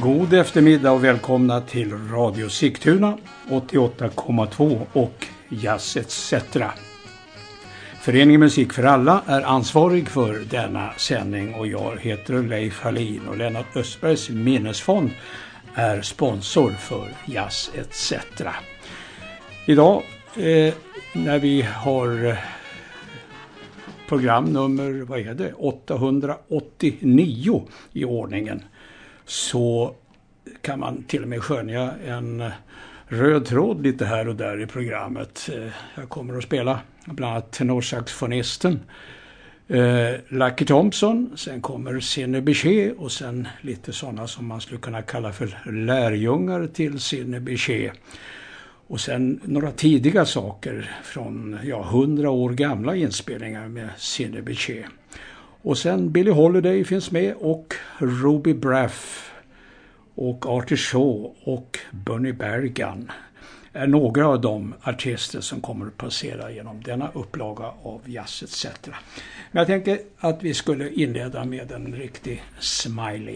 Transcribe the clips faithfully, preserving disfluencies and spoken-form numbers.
God eftermiddag och välkomna till Radio Sigtuna åttioåtta komma två och Jazz et cetera. Föreningen Musik för alla är ansvarig för denna sändning och jag heter Leif Hallin och Lennart Östbergs minnesfond är sponsor för Jazz et cetera. Idag eh, när vi har eh, programnummer vad är det? åttahundraåttionio i ordningen så kan man till och med skönja en röd tråd lite här och där i programmet. Jag kommer att spela bland annat tenorsaxofonisten eh, Lucky Thompson, sen kommer Sidney Bechet och sen lite sådana som man skulle kunna kalla för lärjungar till Sidney Bechet. Och sen några tidiga saker från ja, hundra år gamla inspelningar med Sidney Bechet. Och sen Billie Holiday finns med och Ruby Braff och Artie Shaw och Bernie Bergan är några av de artister som kommer att passera genom denna upplaga av Jazz et cetera. Men jag tänkte att vi skulle inleda med en riktig smiley.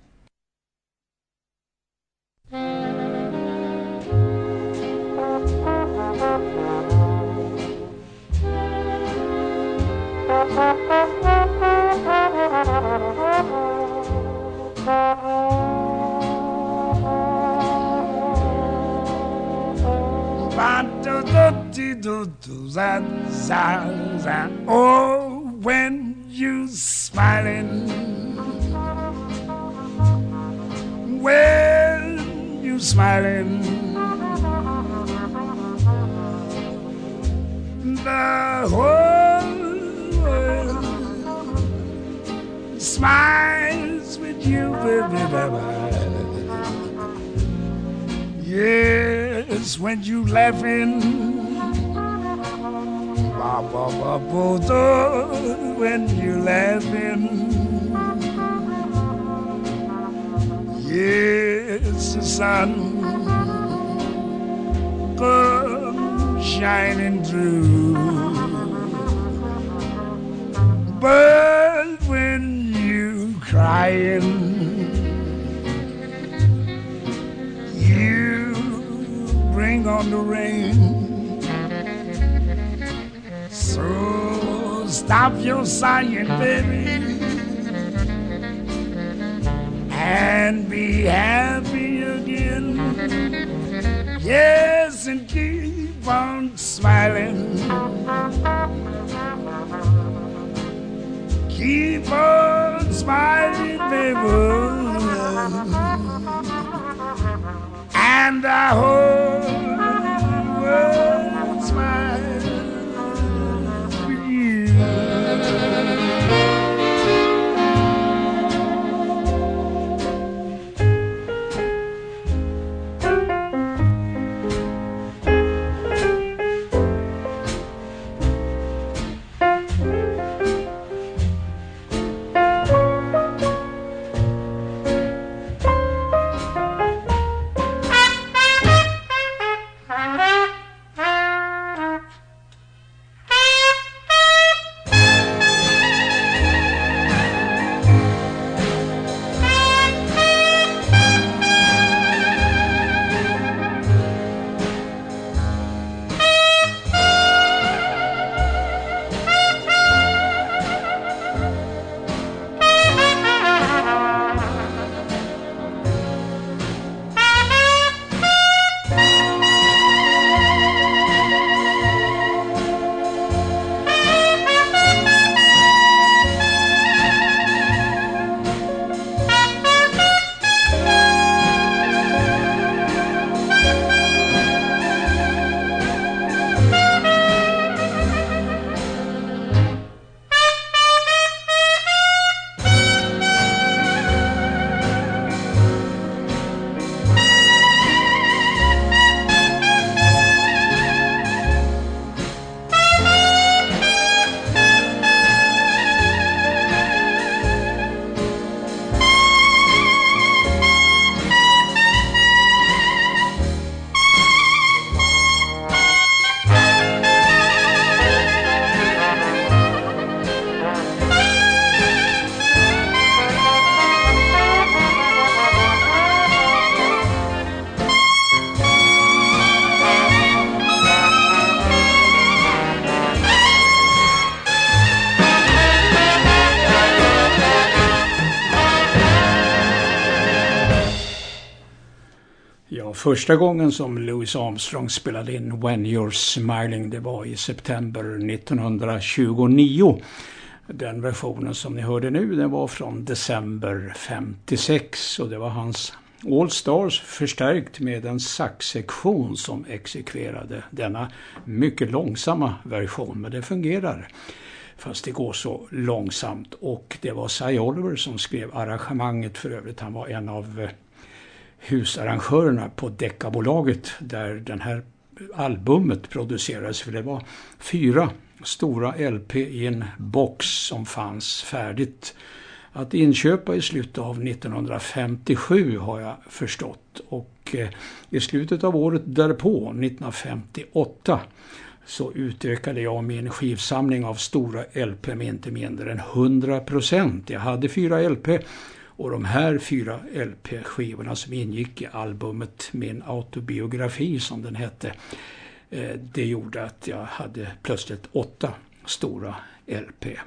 Oh, when you smiling, when you smiling, the whole world smiles with you, baby. Yes, when you laughing, ba ba ba ba, when you laughing, yes, the sun comes shining through, but when you crying, bring on the rain. So stop your sighing, baby, and be happy again. Yes, and keep on smiling. Keep on smiling, baby. And the whole world smiles with you. första gången som Louis Armstrong spelade in When You're Smiling, det var i september nittonhundratjugonio. Den versionen som ni hörde nu, den var från december femtiosex och det var hans All Stars förstärkt med en saxsektion som exekverade denna mycket långsamma version, men det fungerar fast det går så långsamt. Och det var Cy Oliver som skrev arrangemanget, för övrigt han var en av husarrangörerna på Decca-bolaget där den här albumet producerades, för det var fyra stora L P i en box som fanns färdigt att inköpa i slutet av nittonhundrafemtiosju har jag förstått, och eh, i slutet av året därpå nittonhundrafemtioåtta så utökade jag min skivsamling av stora L P med inte mindre än hundra procent. Jag hade fyra L P och de här fyra L P-skivorna som ingick i albumet Min autobiografi som den hette, eh, det gjorde att jag hade plötsligt åtta stora L P.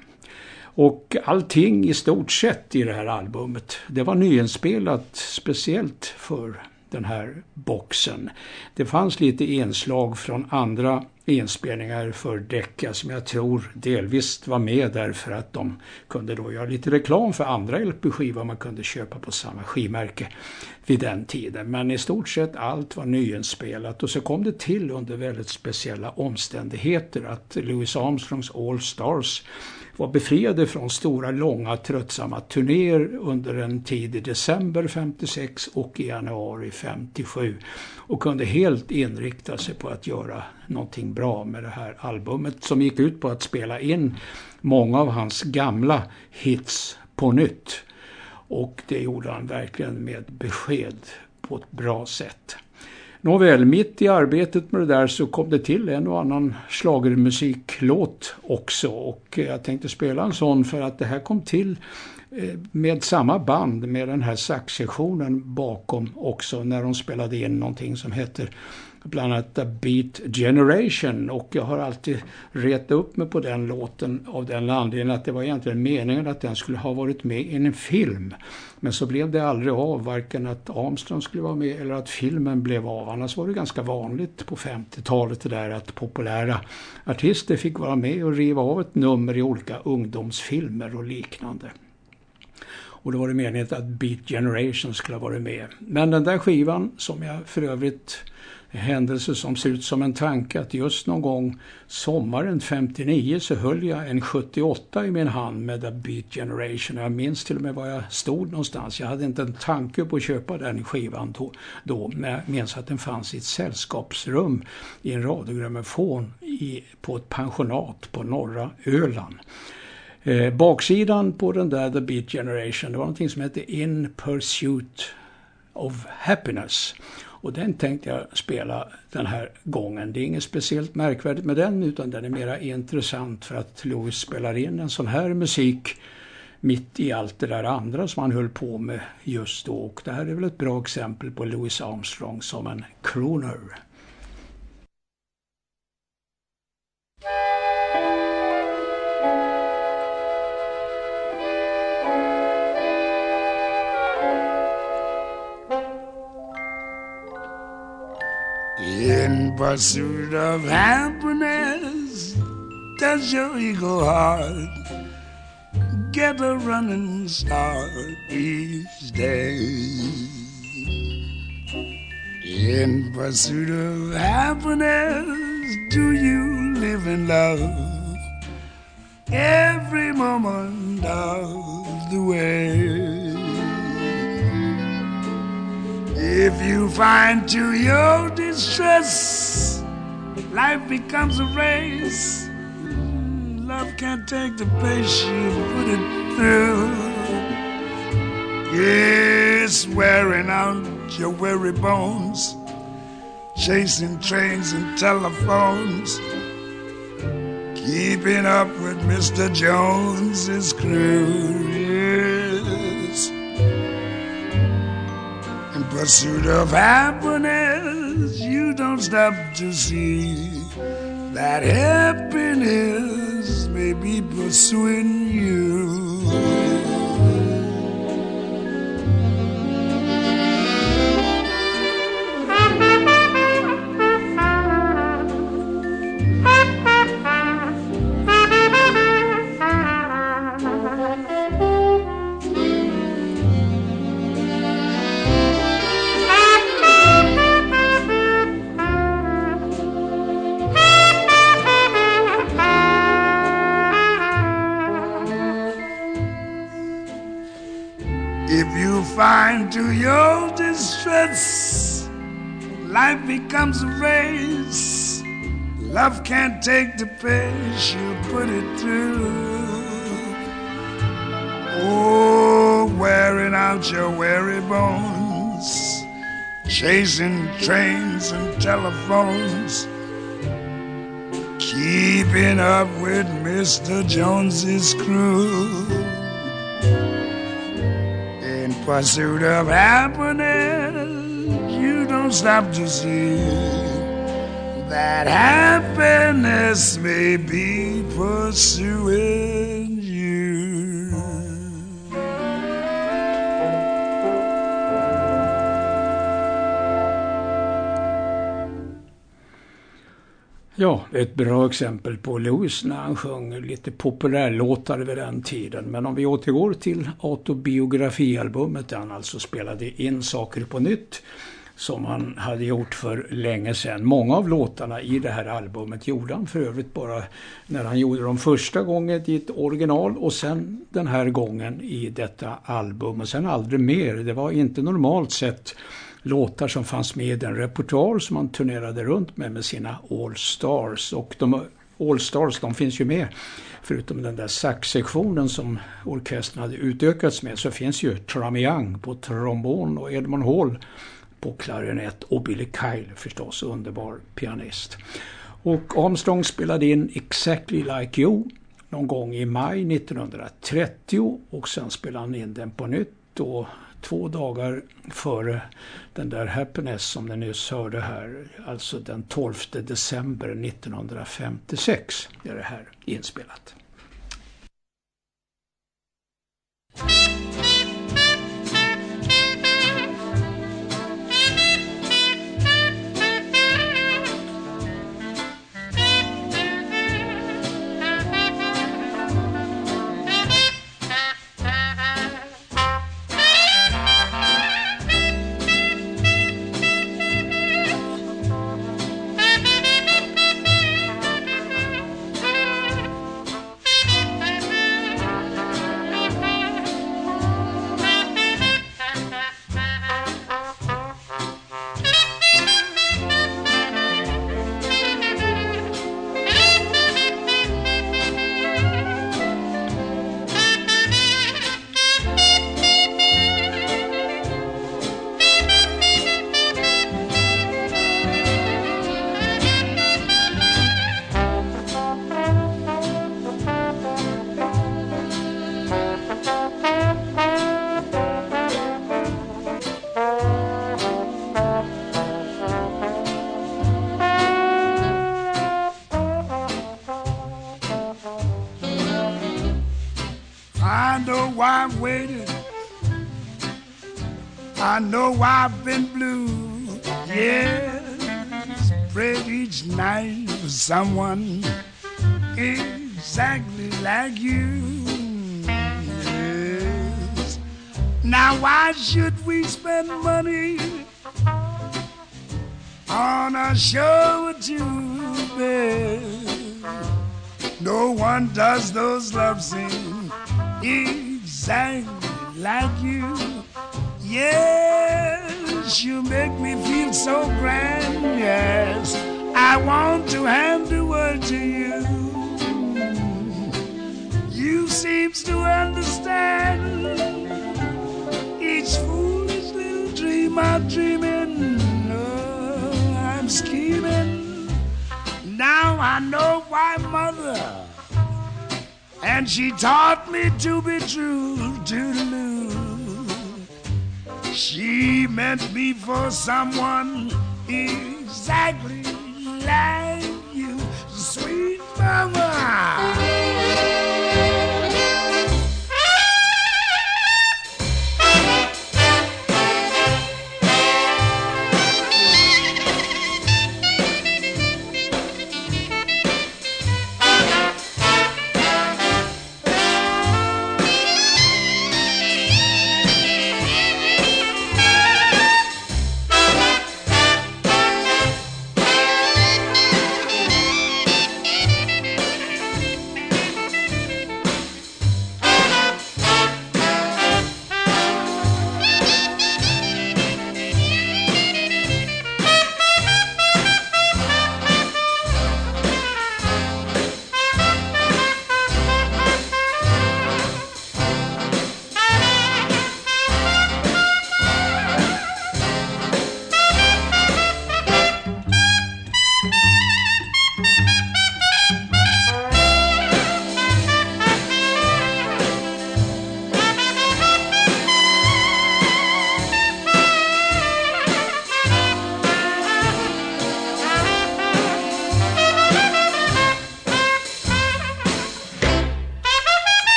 Och allting i stort sett i det här albumet, det var nyinspelat speciellt för den här boxen. Det fanns lite inslag från andra inspelningar för Decca som jag tror delvis var med därför att de kunde då göra lite reklam för andra L P-skivor man kunde köpa på samma skivmärke vid den tiden. Men i stort sett allt var nyinspelat, och så kom det till under väldigt speciella omständigheter att Louis Armstrongs All Stars var befriade från stora, långa, tröttsamma turnéer under en tid i december femtiosex och i januari femtiosju och kunde helt inrikta sig på att göra någonting bra med det här albumet som gick ut på att spela in många av hans gamla hits på nytt. Och det gjorde han verkligen med besked på ett bra sätt. Nåväl, mitt i arbetet med det där så kom det till en och annan schlagermusiklåt också, och jag tänkte spela en sån för att det här kom till med samma band med den här saxsektionen bakom också när de spelade in någonting som heter bland annat The Beat Generation, och jag har alltid retat upp mig på den låten av den anledningen att det var egentligen meningen att den skulle ha varit med i en film, men så blev det aldrig av, varken att Armstrong skulle vara med eller att filmen blev av. Annars var det ganska vanligt på femtiotalet det där att populära artister fick vara med och riva av ett nummer i olika ungdomsfilmer och liknande. Och då var det meningen att Beat Generation skulle ha varit med. Men den där skivan som jag för övrigt, händelse som ser ut som en tanke, att just någon gång sommaren femtionio så höll jag en sjuttioåtta i min hand med The Beat Generation. Jag minns till och med var jag stod någonstans. Jag hade inte en tanke på att köpa den skivan då, då men jag minns att den fanns i ett sällskapsrum i en radiogrammofon i, på ett pensionat på norra Öland. Eh, baksidan på den där The Beat Generation, det var någonting som hette In Pursuit of Happiness. Och den tänkte jag spela den här gången. Det är inget speciellt märkvärdigt med den, utan den är mera intressant för att Louis spelar in en sån här musik mitt i allt det där andra som han höll på med just då. Och det här är väl ett bra exempel på Louis Armstrong som en crooner. In pursuit of happiness, does your ego heart get a running start each day? In pursuit of happiness, do you live in love every moment of the way? If you find to your distress life becomes a race, love can't take the pace you put it through. Yes, wearing out your weary bones, chasing trains and telephones, keeping up with Mister Jones's crew. Yes, in pursuit of happiness, you don't stop to see that happiness may be pursuing you. If you find to your distress, life becomes a race. Love can't take the pace you put it through. Oh, wearing out your weary bones, chasing trains and telephones, keeping up with Mister Jones's crew. In pursuit of happiness, you don't stop to see that happiness may be pursuing you. Ja, ett bra exempel på Lewis när han sjöng lite populärlåtar vid den tiden. Men om vi återgår till autobiografialbumet där han alltså spelade in saker på nytt som han hade gjort för länge sedan. Många av låtarna i det här albumet gjorde han för övrigt bara när han gjorde dem första gången i ett original och sen den här gången i detta album och sen aldrig mer. Det var inte normalt sett låtar som fanns med i den repertoar som han turnerade runt med med sina All Stars. Och de All Stars, de finns ju med. Förutom den där saxsektionen som orkestern hade utökats med så finns ju Trummy Young på trombon och Edmund Hall på klarinett och Billy Kyle förstås, underbar pianist. Och Armstrong spelade in Exactly Like You någon gång i maj nittonhundratrettio och sen spelade han in den på nytt och två dagar före den där Happiness som ni nyss hörde här, alltså den tolfte december nittonhundrafemtiosex är det här inspelat. I've waited, I know I've been blue. Yes, prayed each night for someone exactly like you. Yes. Now why should we spend money on a show or two, babe? No one does those love scenes exactly like you. Yes, you make me feel so grand. Yes, I want to hand the word to you. You seems to understand each foolish little dream I'm dreaming. Oh, I'm scheming. Now I know why, mother. And she taught me to be true, toodaloo. She meant me for someone exactly like you, sweet mama.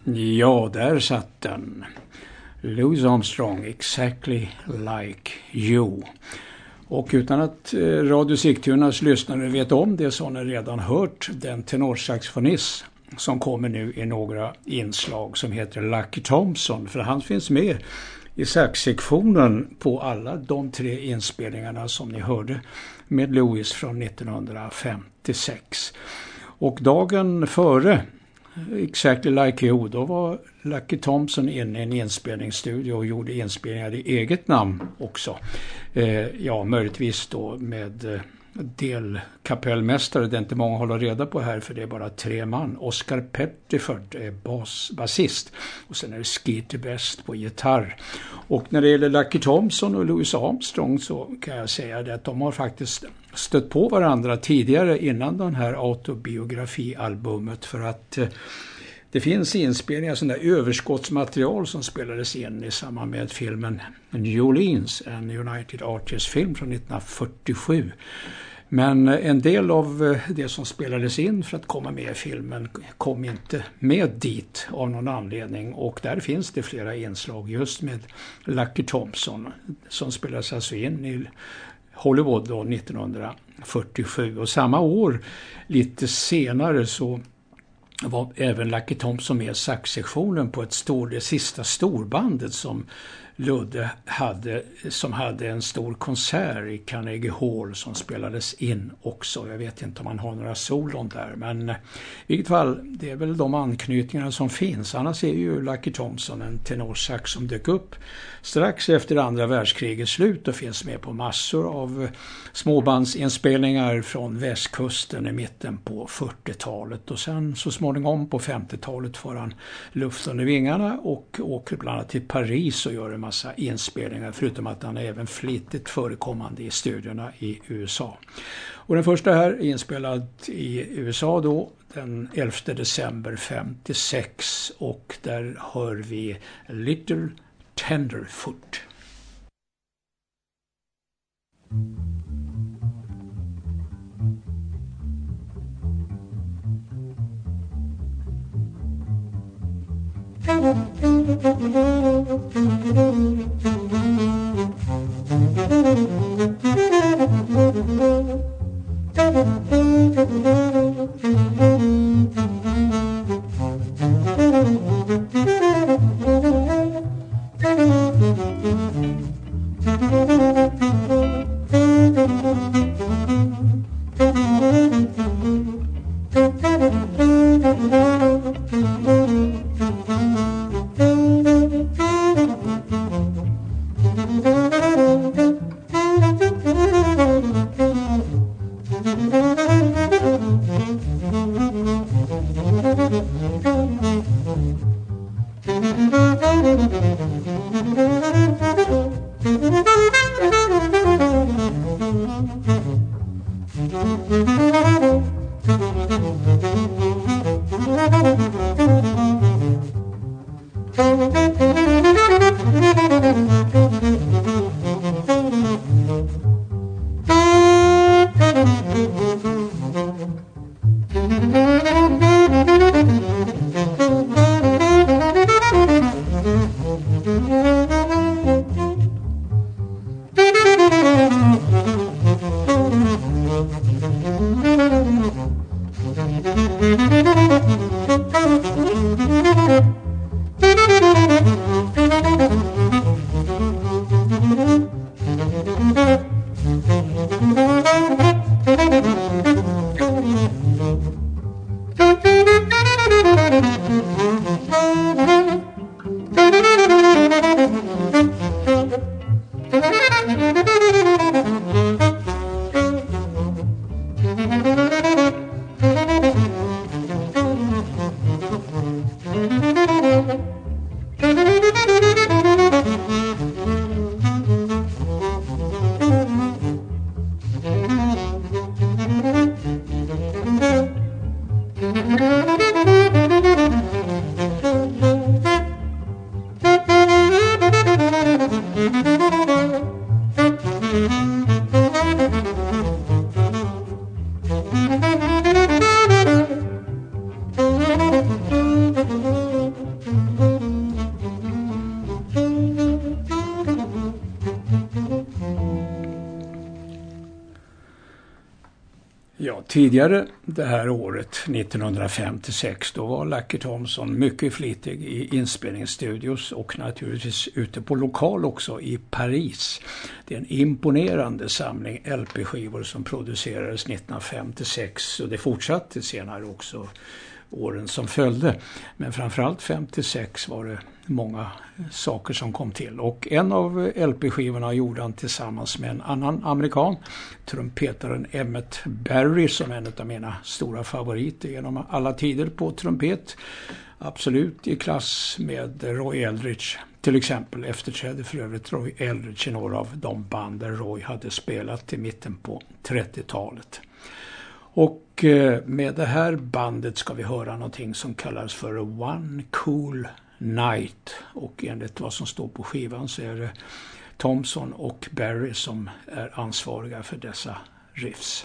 Ja, där satt den. Louis Armstrong, Exactly Like You. Och utan att Radio Sigtunas lyssnare vet om det så har ni redan hört den tenorsaxofonist som kommer nu i några inslag som heter Lucky Thompson. För han finns med i saxsektionen på alla de tre inspelningarna som ni hörde med Louis från nittonhundrafemtiosex. Och dagen före Exactly Like You, då var Lucky Thompson inne i en inspelningsstudio och gjorde inspelningar i eget namn också. Eh, ja, möjligtvis då med eh, delkapellmästare, det är inte många håller reda på här för det är bara tre man. Oscar Pettiford är bas, basist och sen är det Skeeter Best på gitarr. Och när det gäller Lucky Thompson och Louis Armstrong så kan jag säga det att de har faktiskt stött på varandra tidigare innan den här autobiografialbumet för att eh, det finns inspelningar, sådana där överskottsmaterial som spelades in i samband med filmen New Orleans, en United Artists-film från nittonhundrafyrtiosju. Men en del av det som spelades in för att komma med i filmen kom inte med dit av någon anledning. Och där finns det flera inslag just med Lucky Thompson som spelades alltså in i Hollywood då nittonhundrafyrtiosju. Och samma år, lite senare, så var även Lucky Thompson med saxsektionen på ett stor, det sista storbandet som Ludde hade, som hade en stor konsert i Carnegie Hall som spelades in också. Jag vet inte om man har några solon där, men i vilket fall, det är väl de anknytningarna som finns. Annars är ju Lucky Thompson en tenorsax som dök upp strax efter andra världskrigets slut och finns med på massor av småbandsinspelningar från västkusten i mitten på fyrtiotalet. Och sen så småningom på femtiotalet får han luft under vingarna och åker bland annat till Paris och gör en massa inspelningar, förutom att han är även flitigt förekommande i studiorna i U S A. Och den första här är inspelad i U S A då den elfte december femtiosex och där hör vi Little Tenderfoot. Ja, tidigare det här året, nittonhundrafemtiosex, då var Lucky Thompson mycket flitig i inspelningsstudios och naturligtvis ute på lokal också i Paris. Det är en imponerande samling L P-skivor som producerades nittonhundrafemtiosex och det fortsatte senare också åren som följde. Men framförallt femtiosex var det många saker som kom till. Och en av L P-skivorna gjorde han tillsammans med en annan amerikan, trumpetaren Emmett Berry, som är en av mina stora favoriter genom alla tider på trumpet. Absolut i klass med Roy Eldridge. Till exempel efterträdde för övrigt Roy Eldridge i några av de band där Roy hade spelat i mitten på trettiotalet. Och med det här bandet ska vi höra någonting som kallas för One Cool Night. Och enligt vad som står på skivan så är det Thompson och Berry som är ansvariga för dessa riffs.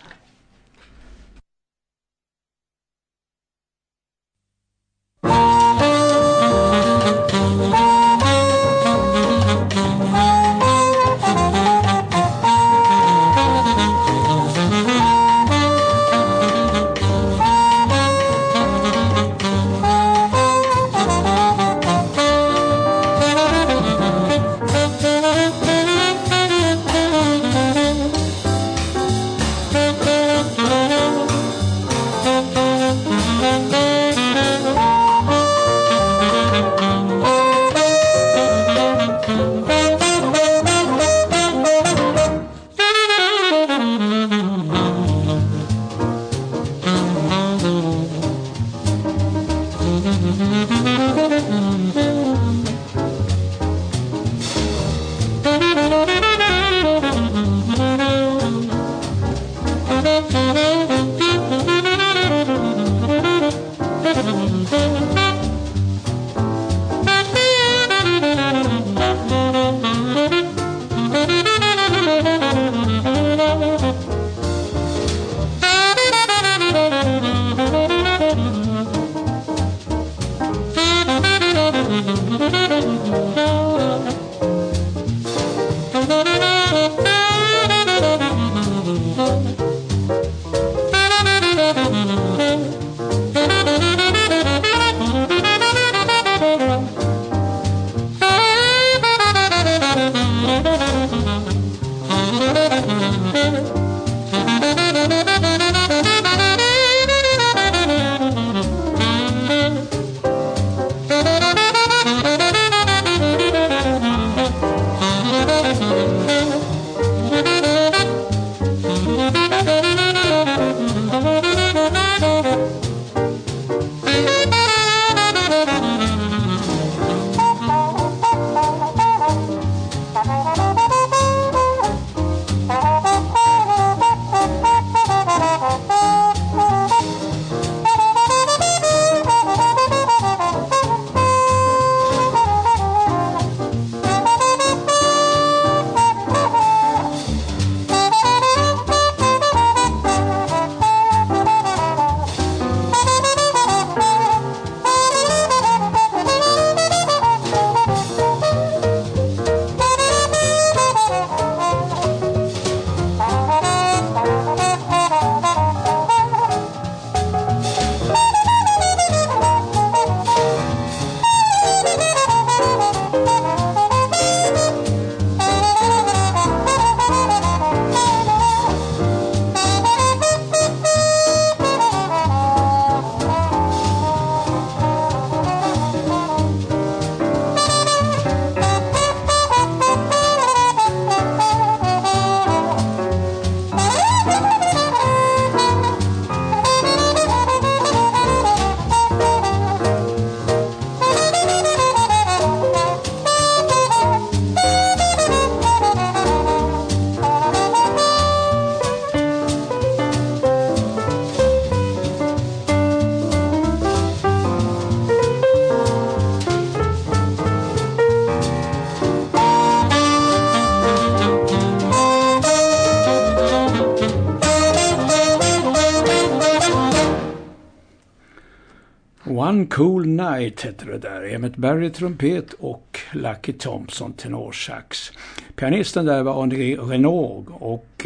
One Cool Night heter det där. Emmett Berry trumpet och Lucky Thompson tenorsax. Pianisten där var André Renaud och eh,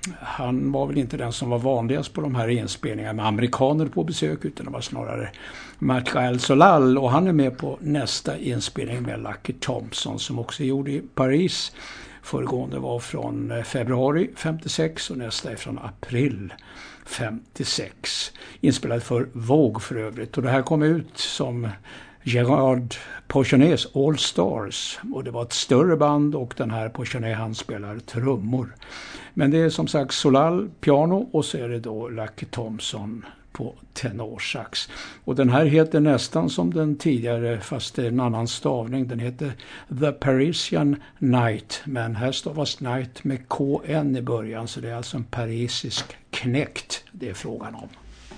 han var väl inte den som var vanligast på de här inspelningarna med amerikaner på besök, utan det var snarare Michael Solal, och han är med på nästa inspelning med Lucky Thompson som också gjorde i Paris. Föregående var från februari femtiosex och nästa är från april femtiosex. Inspelad för Vogue för övrigt, och det här kom ut som Gerard Pochonets All Stars, och det var ett större band, och den här Pochonet han spelar trummor. Men det är som sagt Solal piano och så är det då Lucky Thompson på tenorsax. Och den här heter nästan som den tidigare, fast det är en annan stavning. Den heter The Parisian Night, men här stavas Night med K N i början, så det är alltså en parisisk knäckt det är frågan om.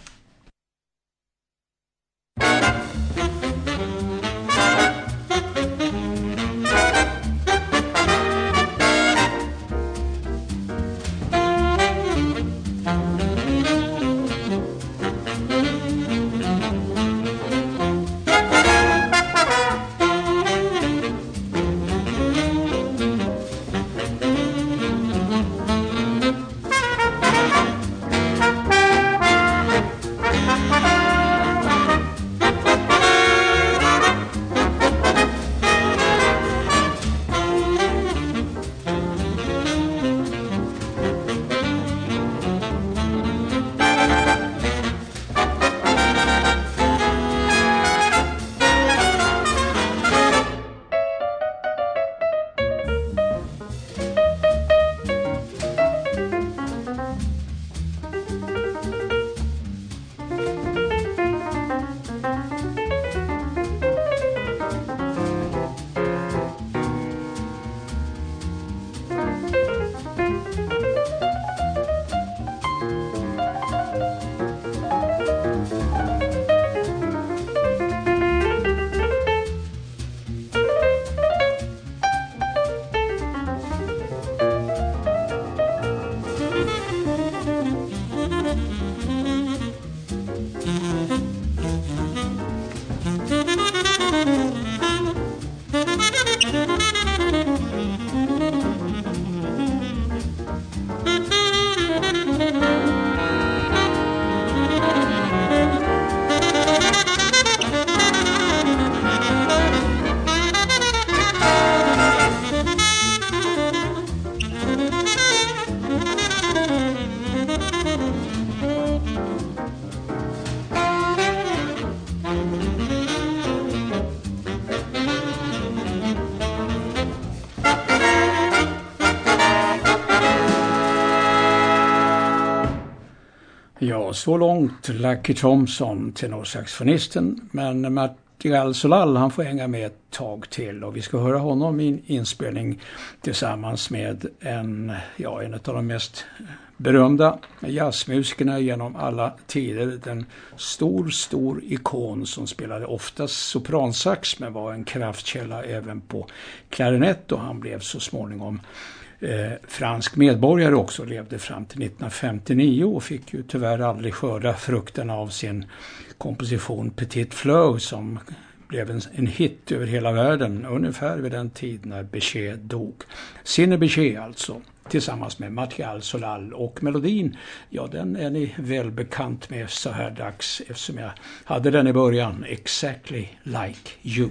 Ja, så långt Lucky Thompson, tenorsaxofonisten, men Michael Solal han får hänga med ett tag till, och vi ska höra honom i en inspelning tillsammans med en, ja, en av de mest berömda jazzmusikerna genom alla tider, en stor, stor ikon som spelade oftast sopransax men var en kraftkälla även på klarinett, och han blev så småningom Eh, fransk medborgare också, levde fram till nittonhundrafemtionio och fick ju tyvärr aldrig skörda frukten av sin komposition Petit Fleu som blev en, en hit över hela världen ungefär vid den tid när Bechet dog. Sinne Bechet alltså, tillsammans med Michael Solal, och melodin, ja, den är ni väl bekant med så här dags eftersom jag hade den i början, Exactly Like You.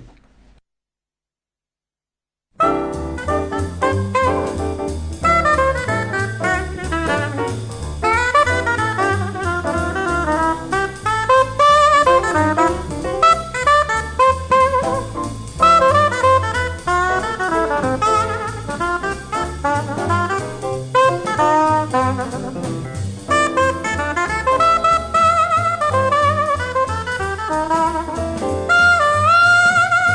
Thank you.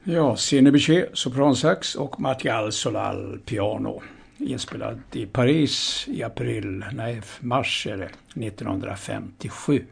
Ja, Sidney Bechet, sopransax och Martial Solal, piano. Inspelad i Paris i april, nej mars är det, nittonhundrafemtiosju.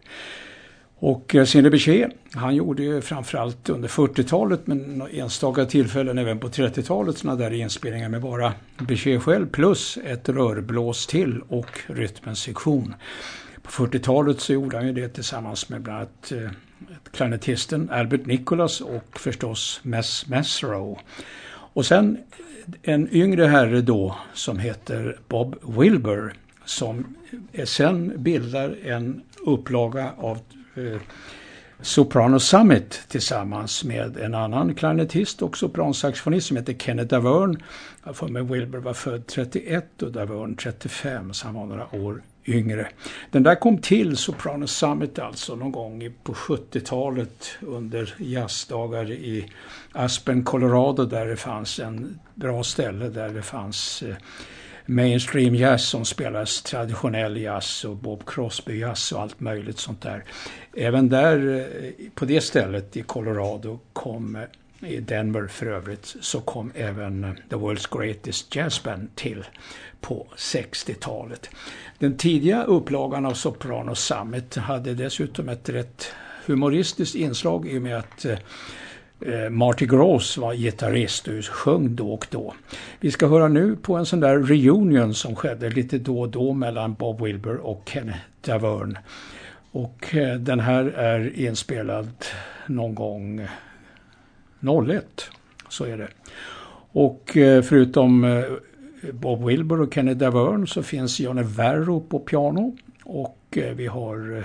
Och Sidney Bechet, han gjorde ju framförallt under fyrtiotalet men enstaka tillfällen även på trettiotalet sådana där inspelningar med bara Bechet själv plus ett rörblås till och rytmens sektion. På fyrtiotalet så gjorde han ju det tillsammans med bland annat eh, klarinettisten Albert Nicholas och förstås Mess Mesro. Och sen en yngre herre då som heter Bob Wilber som sen bildar en upplaga av eh, Soprano Summit tillsammans med en annan klarinettist och sopransaxofonist som heter Kenneth Davern. För mig Wilber var född trettioett och Davern trettiofem, så han var några år yngre. Den där kom till Soprano Summit alltså någon gång på sjuttiotalet under jazzdagar i Aspen, Colorado, där det fanns en bra ställe där det fanns eh, mainstream jazz som spelas traditionell jazz och Bob Crosby jazz och allt möjligt sånt där. Även där eh, på det stället i Colorado kom eh, i Denver för övrigt så kom även eh, The World's Greatest Jazz Band till på sextiotalet. Den tidiga upplagan av Soprano Summit hade dessutom ett rätt humoristiskt inslag i och med att eh, Marty Gross var gitarrist och sjöng då och då. Vi ska höra nu på en sån där reunion som skedde lite då och då mellan Bob Wilber och Kenneth Davern. Och eh, den här är inspelad någon gång noll ett, så är det. Och eh, förutom eh, Bob Wilber och Kenneth Davern så finns Johnny Varro på piano och eh, vi har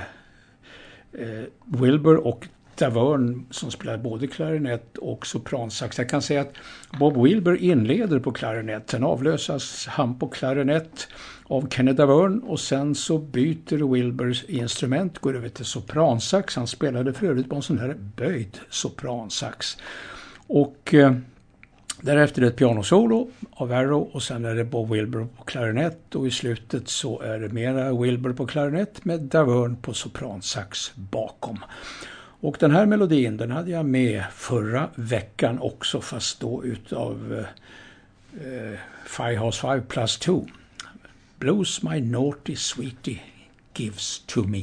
eh, Wilber och Davern som spelar både klarinett och sopransax. Jag kan säga att Bob Wilber inleder på klarinett, sen avlösas han på klarinett av Kenneth Davern och sen så byter Wilbers instrument, går över till sopransax. Han spelade för övrigt på en sån här böjd sopransax. Och eh, därefter ett pianosolo av Varro och sen är det Bob Wilber på klarinett och i slutet så är det mera Wilber på klarinett med Davern på sopransax bakom. Och den här melodin den hade jag med förra veckan också, fast då utav eh, Five House Five plus two. Blues my naughty sweetie gives to me.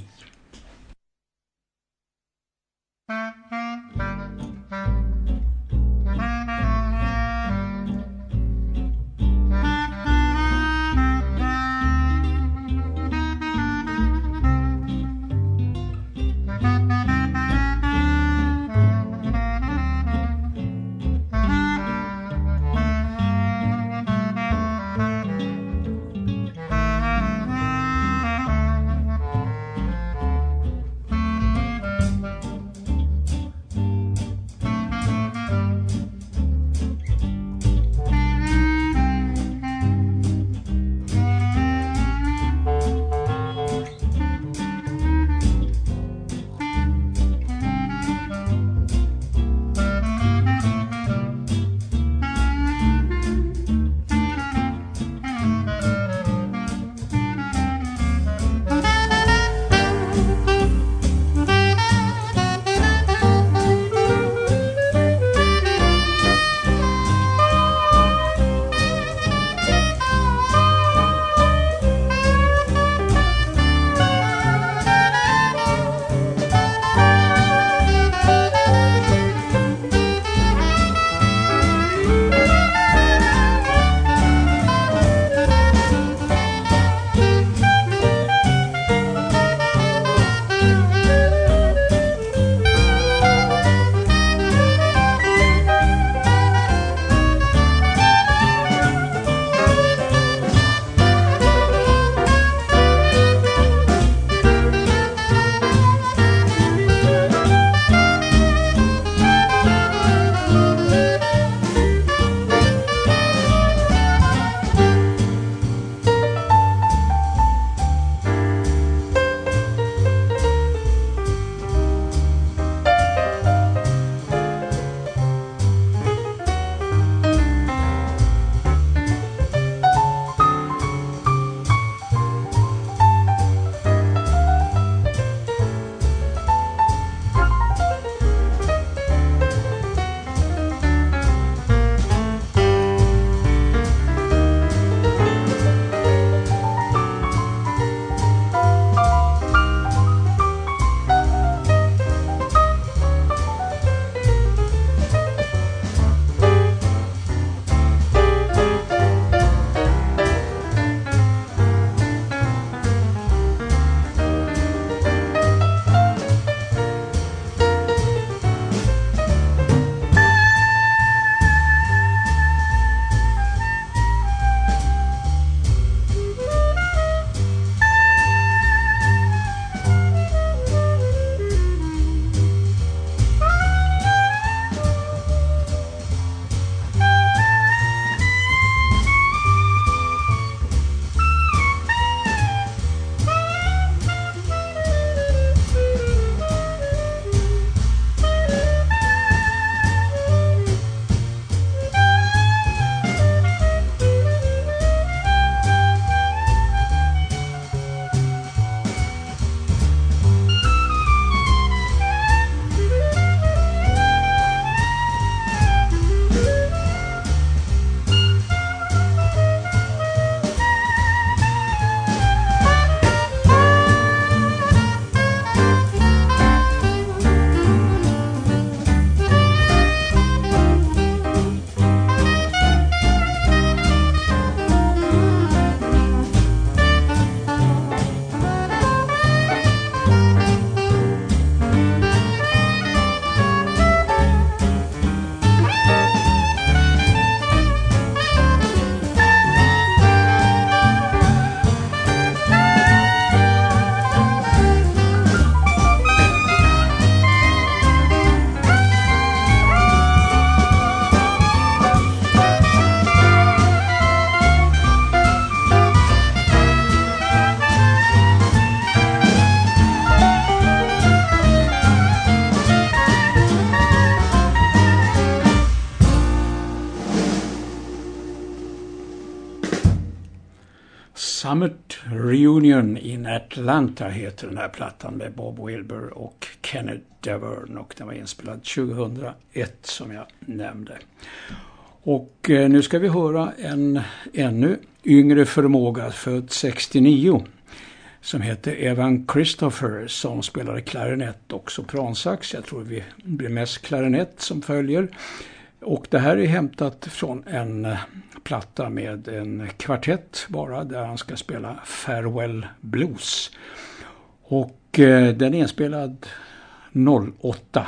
Summit Reunion in Atlanta heter den här plattan med Bob Wilber och Kenneth Davern, och den var inspelad tjugohundraett som jag nämnde. Och eh, nu ska vi höra en ännu yngre förmåga, född sextionio, som heter Evan Christopher, som spelade klarinett och sopransax. Jag tror det blir mest klarinett som följer. Och det här är hämtat från en platta med en kvartett bara, där han ska spela Farewell Blues. Och eh, den är inspelad noll åtta.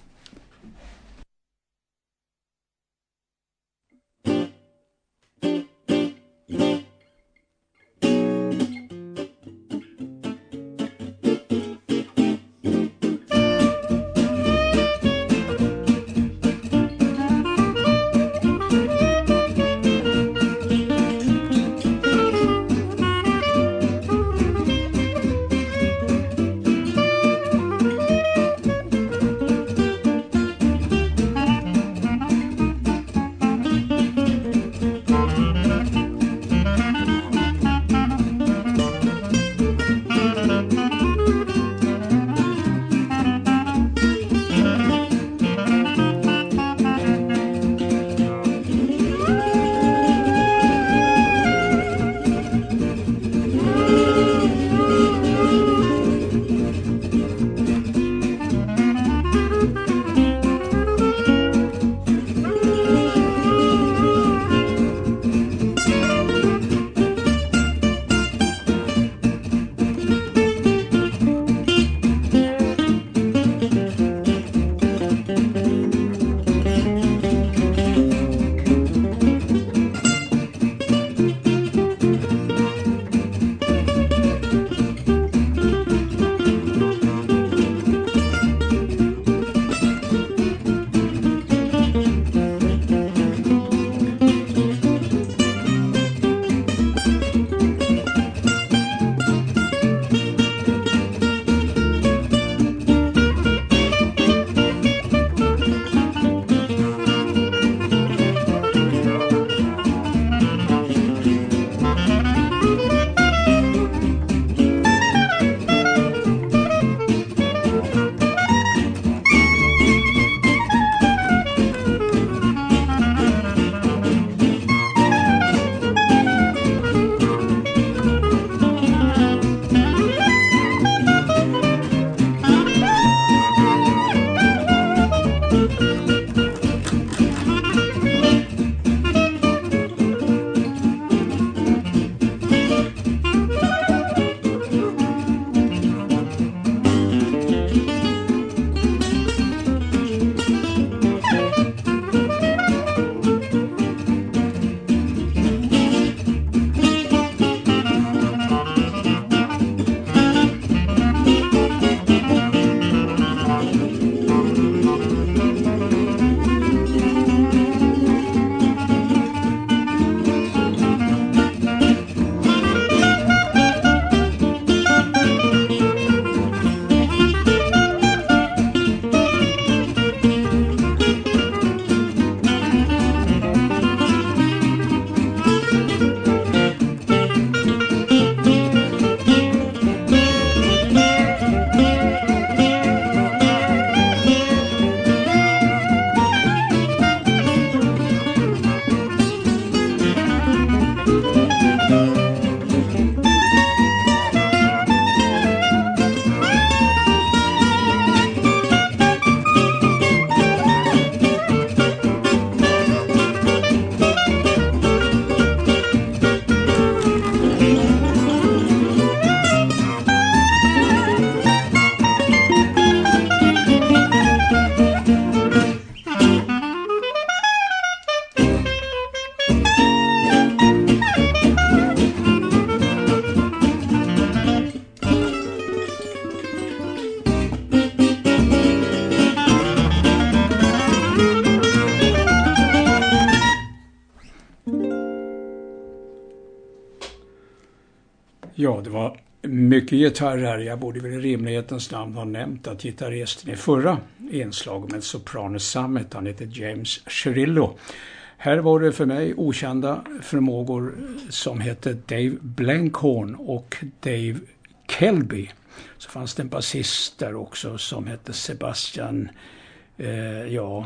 Ja, det var mycket gitarr här. Jag borde väl i rimlighetens namn ha nämnt att gitarristen i förra inslag med Soprano Summit, han heter James Cirillo. Här var det för mig okända förmågor som hette Dave Blankhorn och Dave Kelby. Så fanns det en basist där också som hette Sebastian eh, ja,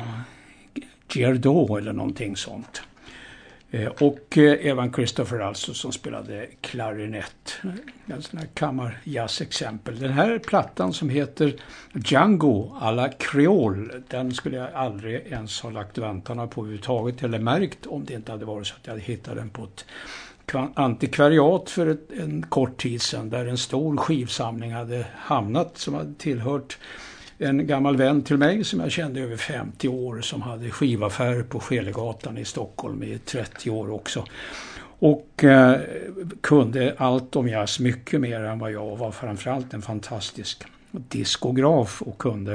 Giardot eller någonting sånt. Eh, och eh, Evan Christopher alltså som spelade klarinett. En sån här kammarjazz-exempel. Den här plattan som heter Django à la Creole, den skulle jag aldrig ens ha lagt vantarna på överhuvudtaget eller märkt om det inte hade varit så att jag hade hittat den på ett antikvariat för ett, en kort tid sedan där en stor skivsamling hade hamnat som hade tillhört en gammal vän till mig som jag kände över femtio år som hade skivaffär på Skelegatan i Stockholm i trettio år också. Och eh, kunde allt om jazz mycket mer än vad jag var, framförallt en fantastisk diskograf och kunde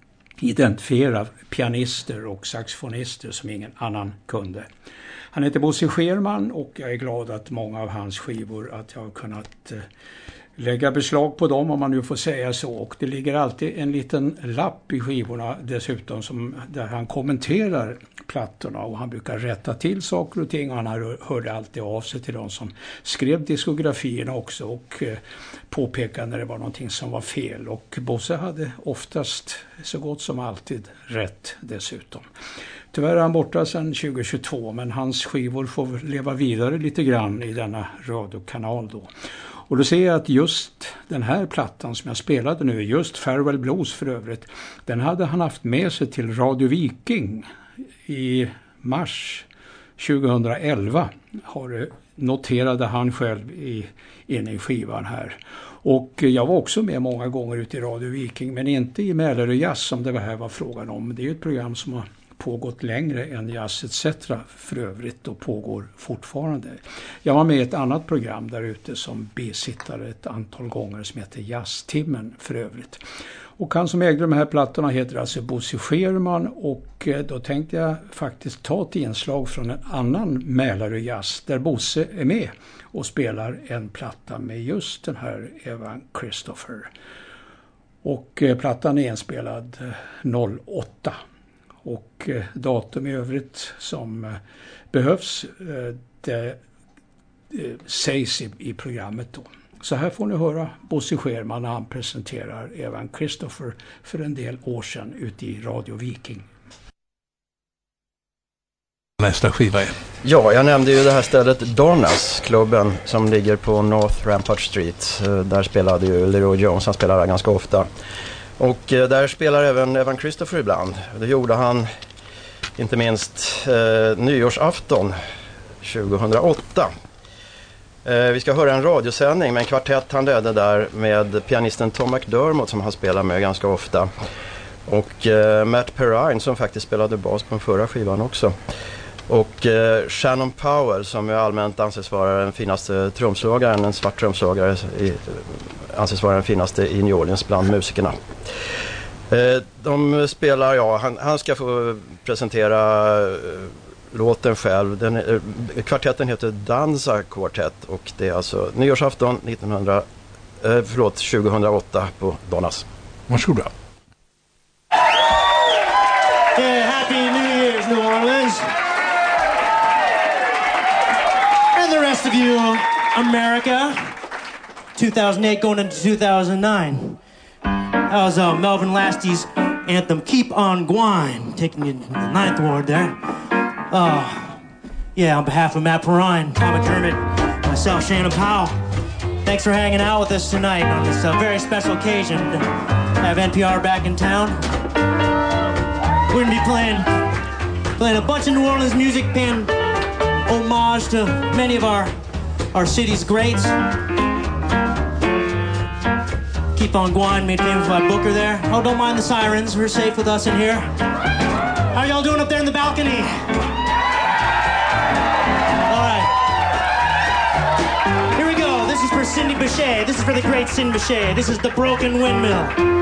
identifiera pianister och saxofonister som ingen annan kunde. Han heter Bosse Scherman och jag är glad att många av hans skivor att jag har kunnat eh, lägga beslag på dem om man nu får säga så. Och det ligger alltid en liten lapp i skivorna dessutom som, där han kommenterar plattorna och han brukar rätta till saker och ting och han hörde alltid av sig till de som skrev diskografierna också och eh, påpekade när det var någonting som var fel. Och Bosse hade oftast så gott som alltid rätt dessutom. Tyvärr är han borta sedan tjugo tjugotvå men hans skivor får leva vidare lite grann i denna radiokanal då. Och då ser jag att just den här plattan som jag spelade nu, just Farewell Blues för övrigt, den hade han haft med sig till Radio Viking i mars tjugohundraelva. Har noterade han själv i, inne i skivan här. Och jag var också med många gånger ute i Radio Viking men inte i Mälar Jazz som det här var frågan om. Det är ju ett program som har pågått längre än Jazz et cetera för övrigt och pågår fortfarande. Jag var med i ett annat program där ute som bisittare ett antal gånger som heter Jazztimmen för övrigt. Och han som ägde de här plattorna heter alltså Bosse Scherman och då tänkte jag faktiskt ta ett inslag från en annan Mälarö Jazz där Bosse är med och spelar en platta med just den här Evan Christopher. Och plattan är inspelad noll åtta. Och datum i övrigt som behövs det sägs i programmet då. Så här får ni höra Bosse Scherman när han presenterar Evan Christopher för en del år sedan ute i Radio Viking. Nästa skiva är? Ja, jag nämnde ju det här stället Donnas, klubben som ligger på North Rampart Street. Där spelade ju Leroy Jones, han spelar där ganska ofta. Och där spelar även Evan Christopher ibland. Det gjorde han inte minst eh, nyårsafton tjugohundraåtta. Eh, vi ska höra en radiosändning med en kvartett han ledde där med pianisten Tom McDermott som han spelar med ganska ofta. Och eh, Matt Perrine som faktiskt spelade bas på den förra skivan också. Och eh, Shannon Powell som är allmänt anses vara den finaste trumslagaren, en svart trumslagare i, anses vara den finaste i New Orleans bland musikerna. Eh, de spelar, ja, han, han ska få presentera eh, låten själv. Den, eh, kvartetten heter Danza Quartet och det är alltså nyårsafton nittonhundra, eh, förlåt, tjugohundraåtta på Donnas. Varsågoda. Yeah, Happy New Year's, New Orleans. And the rest of you, America. two thousand eight going into two thousand nine. That was uh, Melvin Lasty's anthem, Keep on Gwine, taking you to the ninth ward there. Uh, yeah, on behalf of Matt Perrine, Tom McDermott, myself, Shannon Powell, thanks for hanging out with us tonight on this uh, very special occasion to have N P R back in town. We're going to be playing, playing a bunch of New Orleans music, paying homage to many of our, our city's greats. Keep on Gwine, made famous by Booker there. Oh, don't mind the sirens. We're safe with us in here. How y'all doing up there in the balcony? All right. Here we go. This is for Cindy Bechet. This is for the great Cindy Bechet. This is The Broken Windmill.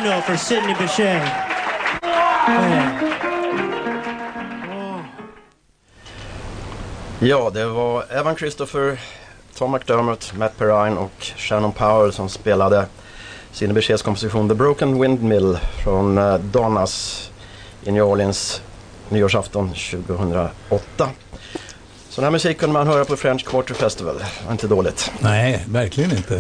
note for Sidney Bechet. Yeah. Ja, det var Evan Christopher, Tom McDermott, Matt Perrine och Shannon Powell som spelade Sidney Bechets komposition The Broken Windmill från uh, Donnas i New Orleans nyårsafton tjugohundraåtta. Sån här musik kunde man höra på French Quarter Festival. Var inte dåligt. Nej, verkligen inte.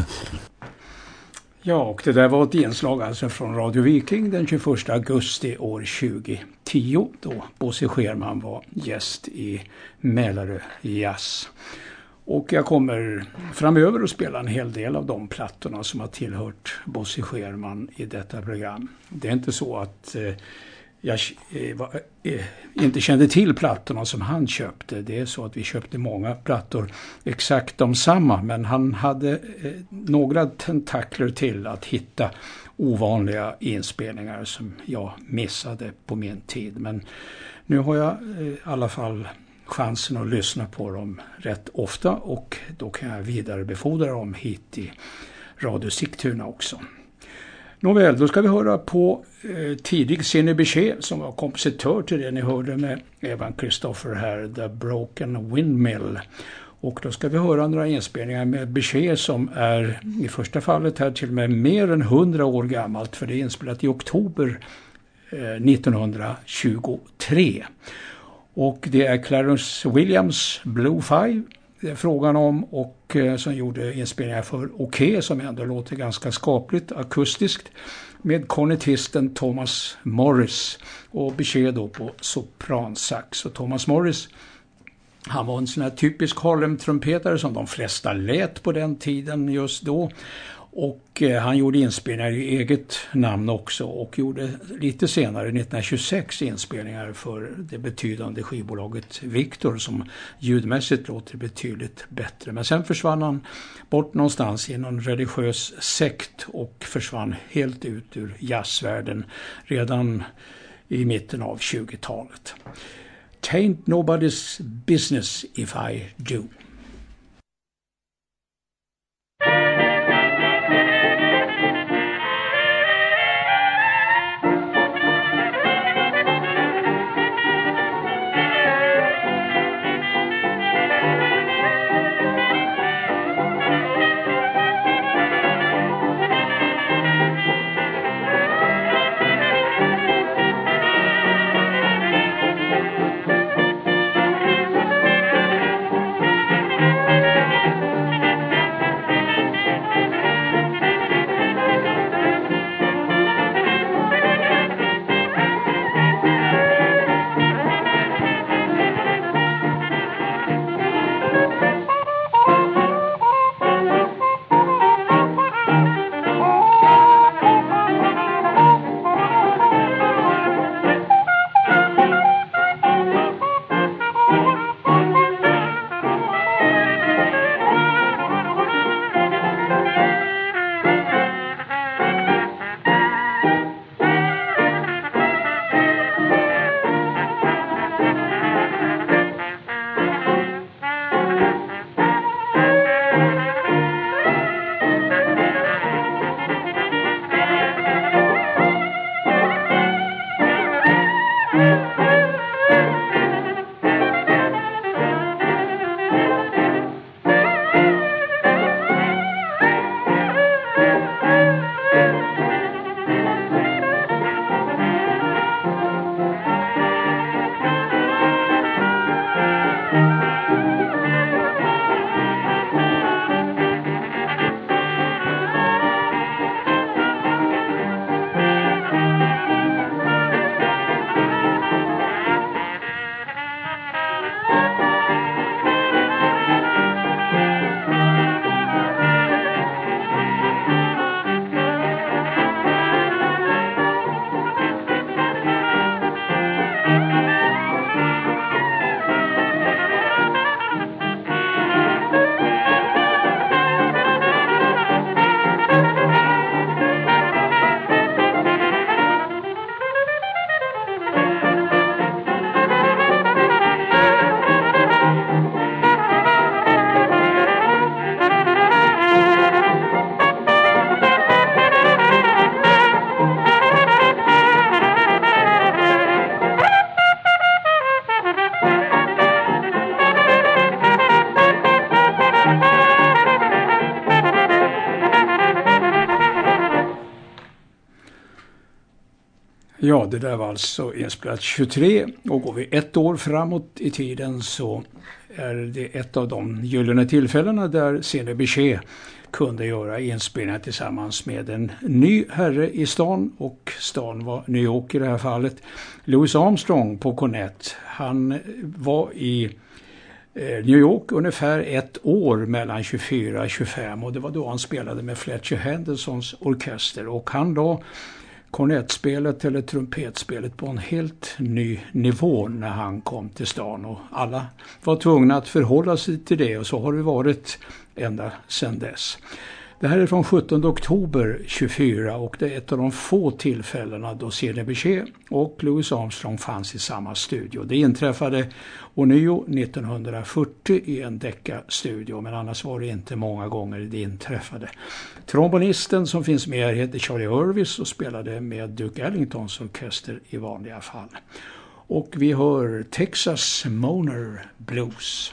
Ja, och det där var ett inslag alltså från Radio Viking den tjugoförsta augusti år tjugohundratio då Bosse Scherman var gäst i Mälarö Jazz. Och jag kommer framöver att spela en hel del av de plattorna som har tillhört Bosse Scherman i detta program. Det är inte så att eh, jag eh, var, eh, inte kände till plattorna som han köpte. Det är så att vi köpte många plattor exakt de samma, men han hade eh, några tentakler till att hitta ovanliga inspelningar som jag missade på min tid. Men nu har jag eh, i alla fall chansen att lyssna på dem rätt ofta, och då kan jag vidarebefordra dem hit i Radio Sigtuna också. Nåväl, då ska vi höra på eh, tidig Sidney Bechet som var kompositör till det ni hörde med Evan Christopher här, The Broken Windmill. Och då ska vi höra några inspelningar med Bechet som är i första fallet här till och med mer än hundra år gammalt, för det är inspelat i oktober eh, nittonhundratjugotre. Och det är Clarence Williams Blue Five det är frågan om, och eh, som gjorde inspelningar för Okej, som ändå låter ganska skapligt akustiskt, med kornetisten Thomas Morris och Bechet då på sopransax. Och Thomas Morris, han var en sån här typisk Harlem-trumpetare som de flesta lät på den tiden just då. Och eh, han gjorde inspelningar i eget namn också, och gjorde lite senare nittonhundratjugosex inspelningar för det betydande skivbolaget Victor, som ljudmässigt låter betydligt bättre. Men sen försvann han bort någonstans i någon religiös sekt och försvann helt ut ur jazzvärlden redan i mitten av tjugotalet. Tain't nobody's business if I do. Thank you. Ja, det där var alltså inspelat tjugotre, och går vi ett år framåt i tiden så är det ett av de gyllene tillfällena där Sidney Bechet kunde göra inspelningar tillsammans med en ny herre i stan, och stan var New York i det här fallet. Louis Armstrong på kornett. Han var i New York ungefär ett år mellan tjugofyra och tjugofem, och det var då han spelade med Fletcher Hendersons orkester, och han då kornettspelet eller trumpetspelet på en helt ny nivå när han kom till stan, och alla var tvungna att förhålla sig till det, och så har det varit ända sedan dess. Det här är från sjuttonde oktober tjugofyra, och det är ett av de få tillfällena då Sidney Bechet och Louis Armstrong fanns i samma studio. Det inträffade ånyo nittonhundrafyrtio i en Decca-studio, men annars var det inte många gånger det inträffade. Trombonisten som finns med här heter Charlie Irvis och spelade med Duke Ellingtons orkester i vanliga fall. Och vi hör Texas Moaner Blues.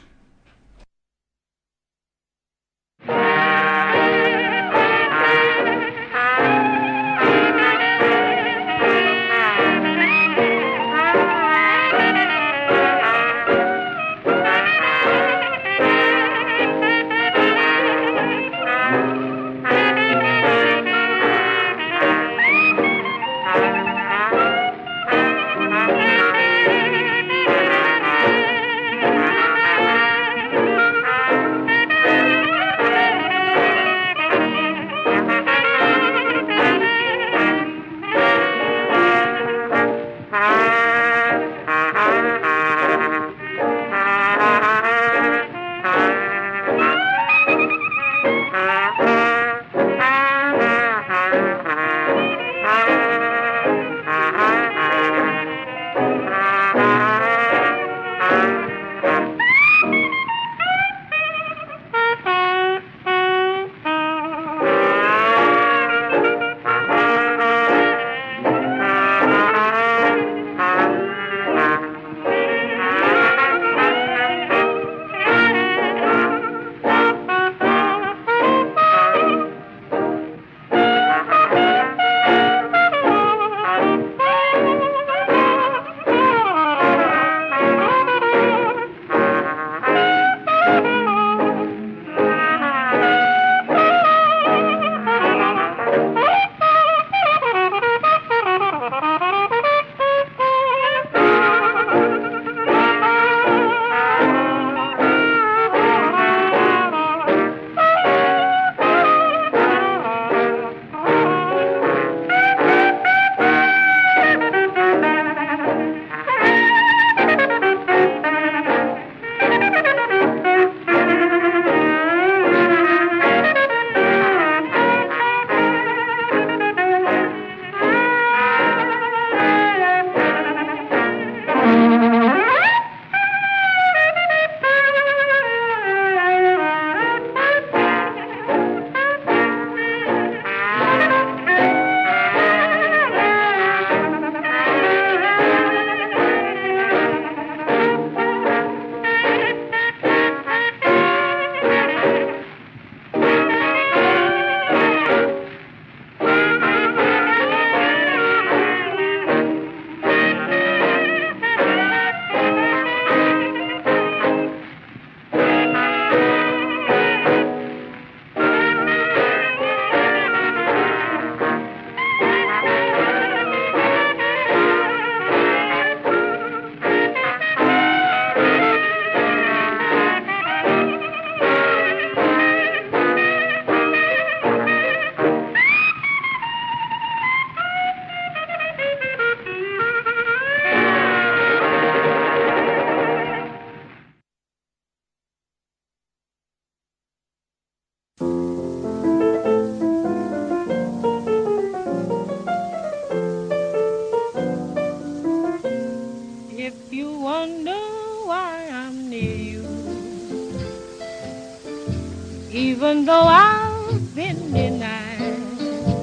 Even though I've been denied,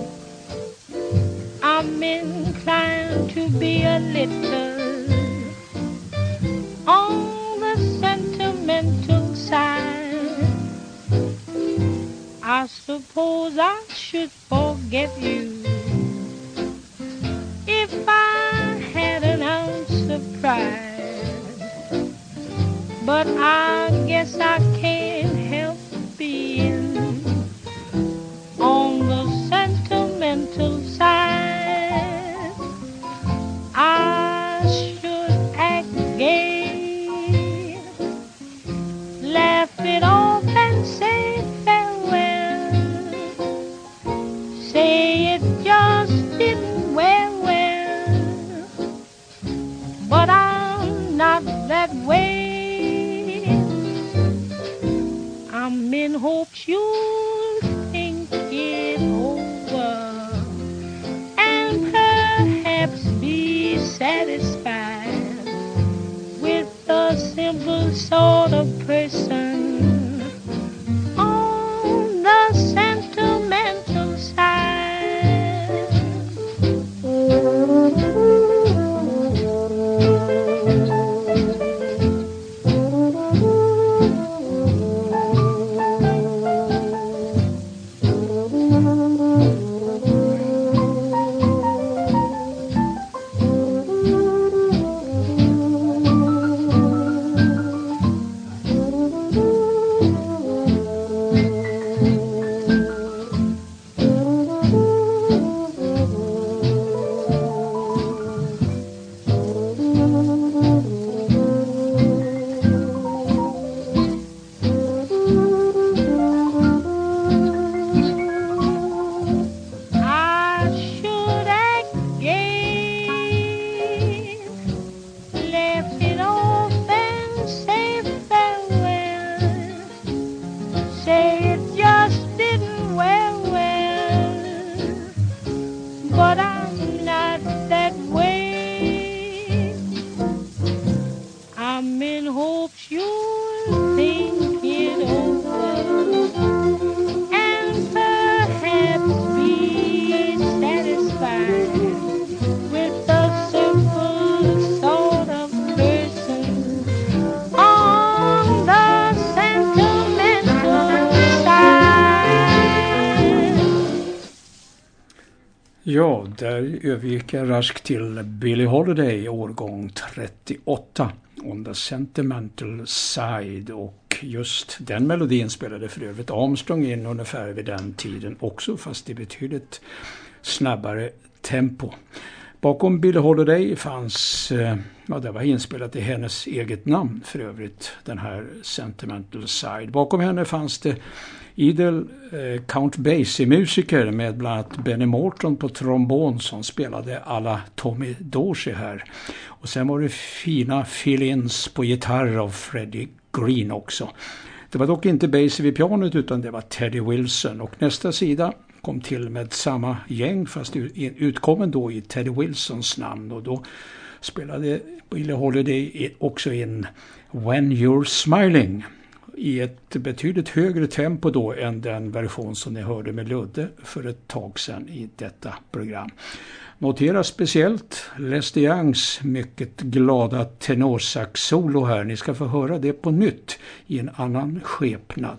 I'm inclined to be a little on the sentimental side. I suppose I should forget you if I but I guess I can't help being on the sentimental side. I should act gay, laugh it off and say farewell, say it just didn't wear well, but I'm not that way. I'm in hopes you'll think it over and perhaps be satisfied with a simple sort of person on the sentimental side. Ja, där övergick jag raskt till Billie Holiday, årgång trettioåtta, On the Sentimental Side, och just den melodin spelade för övrigt Armstrong in ungefär vid den tiden också, fast i betydligt snabbare tempo. Bakom Billie Holiday fanns, ja, det var inspelat i hennes eget namn för övrigt, den här Sentimental Side. Bakom henne fanns det idel eh, Count Basie-musiker med bland annat Benny Morton på trombon som spelade alla Tommy Dorsey här. Och sen var det fina fill-ins på gitarr av Freddie Green också. Det var dock inte Basie vid pianot utan det var Teddy Wilson, och nästa sida kom till med samma gäng fast utkommen då i Teddy Wilsons namn, och då spelade Billie Holiday också in When You're Smiling i ett betydligt högre tempo då än den version som ni hörde med Ludde för ett tag sedan i detta program. Notera speciellt Lester Youngs mycket glada tenorsax-solo här. Ni ska få höra det på nytt i en annan skepnad.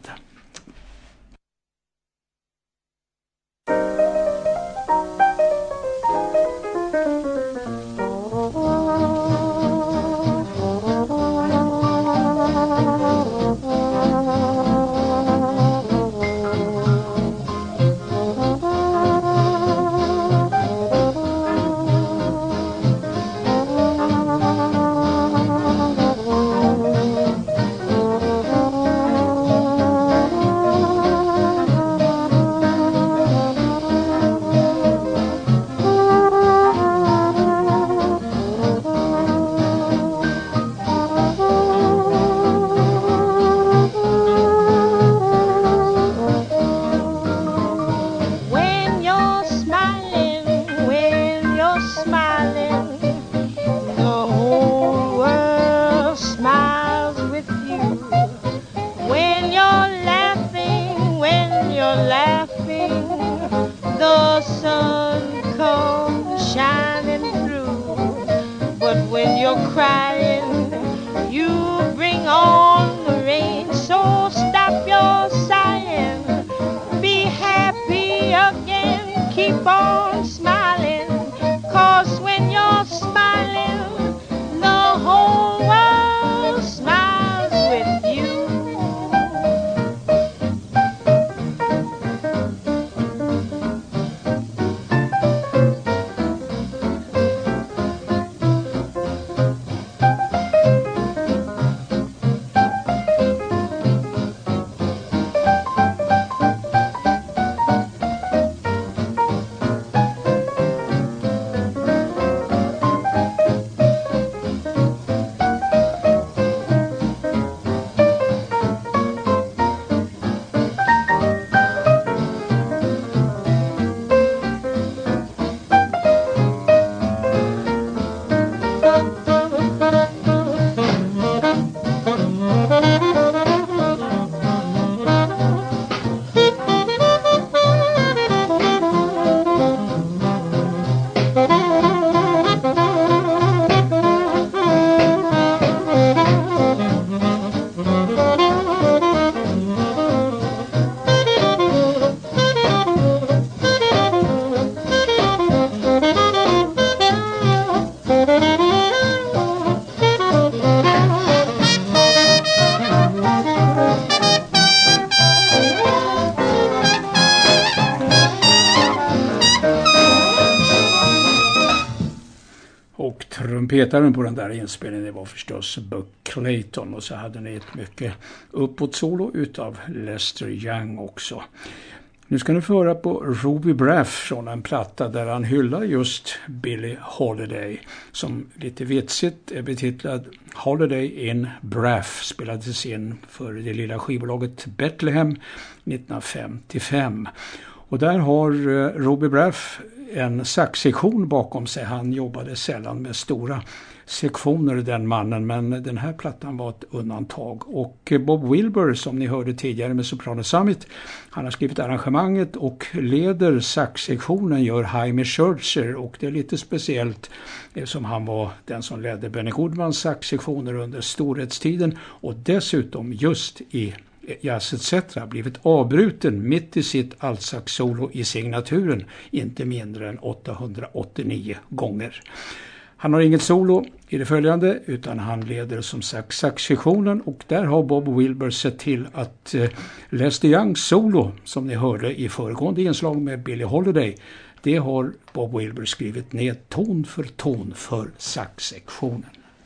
Trumpetaren på den där inspelningen, det var förstås Buck Clayton, och så hade ni ett mycket uppåt solo utav Lester Young också. Nu ska ni föra på Ruby Braff från en platta där han hyllar just Billie Holiday, som lite vitsigt är betitlad Holiday in Braff, spelades in för det lilla skivbolaget Bethlehem nittonhundrafemtiofem. Och där har Ruby Braff en saxsektion bakom sig. Han jobbade sällan med stora sektioner, den mannen, men den här plattan var ett undantag. Och Bob Wilbur, som ni hörde tidigare med Soprano Summit, han har skrivit arrangemanget och leder saxsektionen, gör Jaime Schertzer, och det är lite speciellt eftersom han var den som ledde Benny Goodmans saxsektioner under storhetstiden, och dessutom just i Jazz et cetera blivit avbruten mitt i sitt altsax-solo i signaturen inte mindre än åttahundraåttionio gånger. Han har inget solo i det följande, utan han leder som sagt saxsektionen, och där har Bob Wilbur sett till att eh, Lester Youngs solo, som ni hörde i föregående inslag med Billie Holiday, det har Bob Wilbur skrivit ned ton för ton för saxsektionen.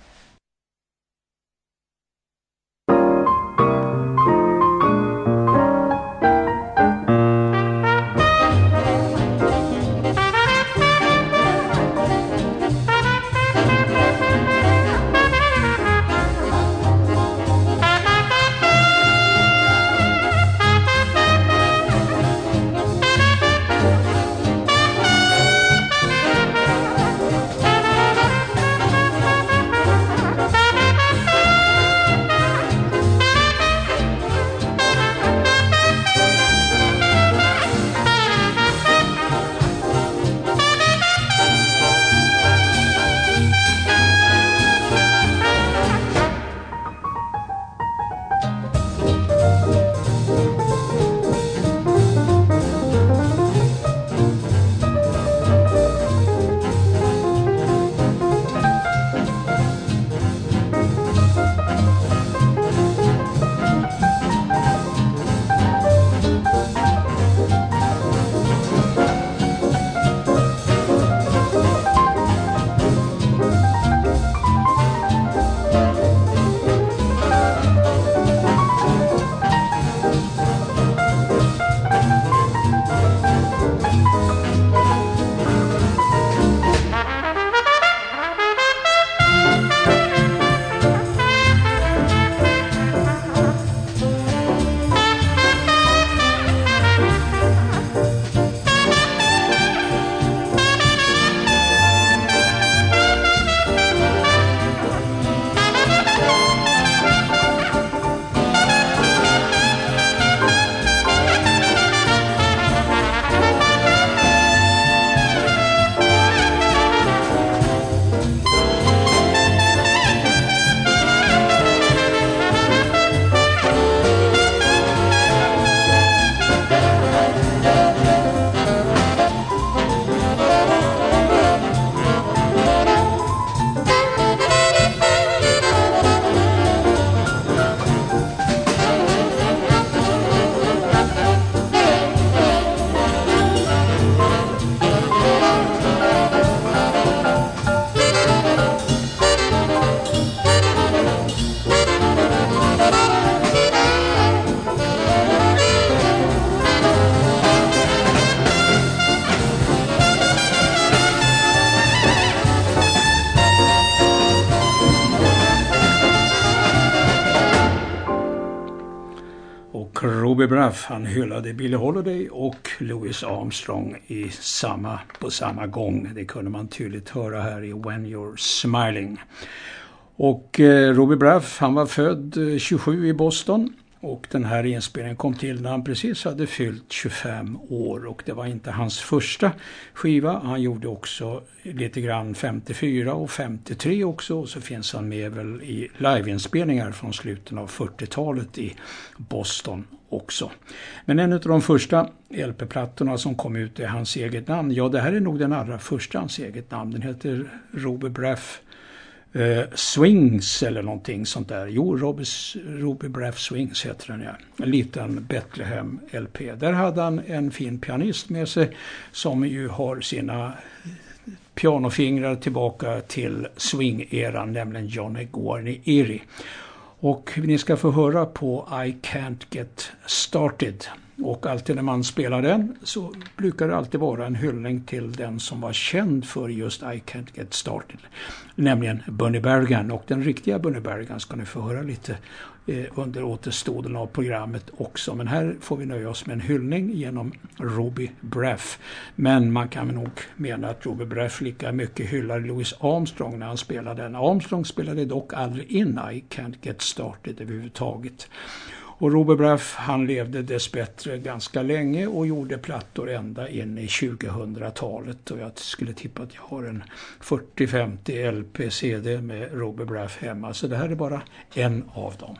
Ruby Braff, han hyllade Billie Holiday och Louis Armstrong i samma, på samma gång. Det kunde man tydligt höra här i When You're Smiling. Och eh, Ruby Braff, han var född eh, tjugosju i Boston, och den här inspelningen kom till när han precis hade fyllt tjugofem år, och det var inte hans första skiva. Han gjorde också lite grann femtiofyra och femtiotre också, och så finns han med väl i liveinspelningar från slutet av fyrtiotalet i Boston också. Men en av de första L P-plattorna som kom ut är hans eget namn. Ja, det här är nog den allra första hans eget namn. Den heter Ruby Braff Uh, Swings eller någonting sånt där. Jo, Robis, Ruby Braff Swings heter den, ja. En liten Bethlehem L P. Där hade han en fin pianist med sig som ju har sina pianofingrar tillbaka till swing-eran, nämligen Johnny Guarnieri. Och ni ska få höra på I Can't Get Started. Och alltid när man spelar den så brukar det alltid vara en hyllning till den som var känd för just I Can't Get Started. Nämligen Bunny Berrigan. Och den riktiga Bunny Berrigan ska ni få höra lite eh, under återstoden av programmet också. Men här får vi nöja oss med en hyllning genom Robbie Braff. Men man kan nog mena att Robbie Braff lika mycket hyllar Louis Armstrong när han spelade den. Armstrong spelade dock aldrig in I Can't Get Started överhuvudtaget. Och Robbie Braff, han levde dessbättre ganska länge och gjorde plattor ända in i tjugohundratalet. Och jag skulle tippa att jag har en fyrtio femtio L P C D med Robbie Braff hemma. Så det här är bara en av dem.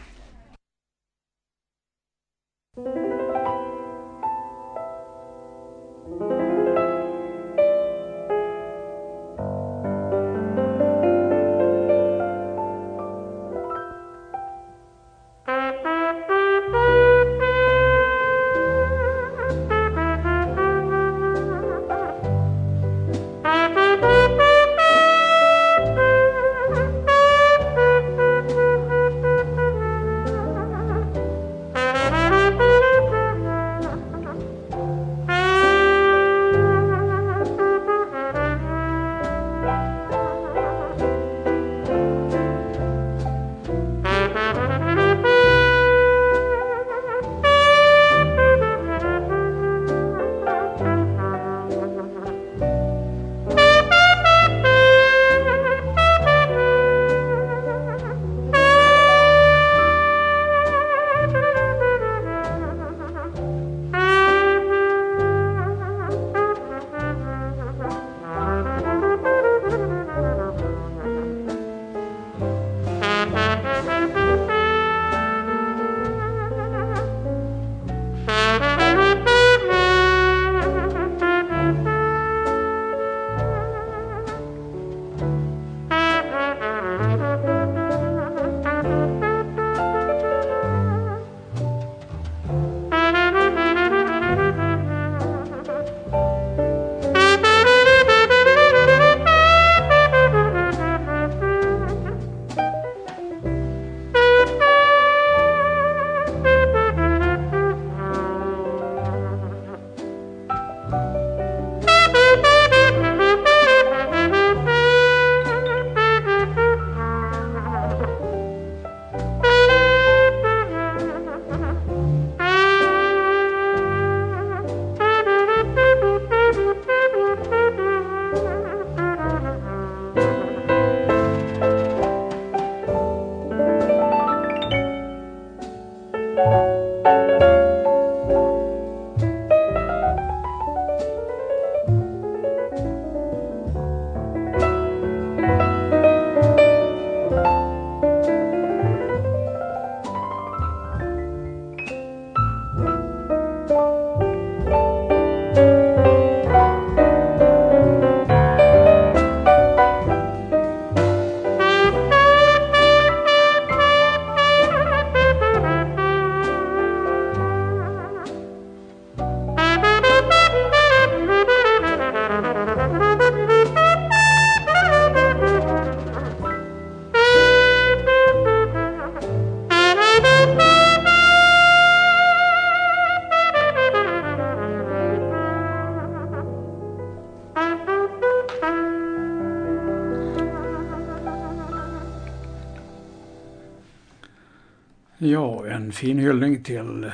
Ja, en fin hyllning till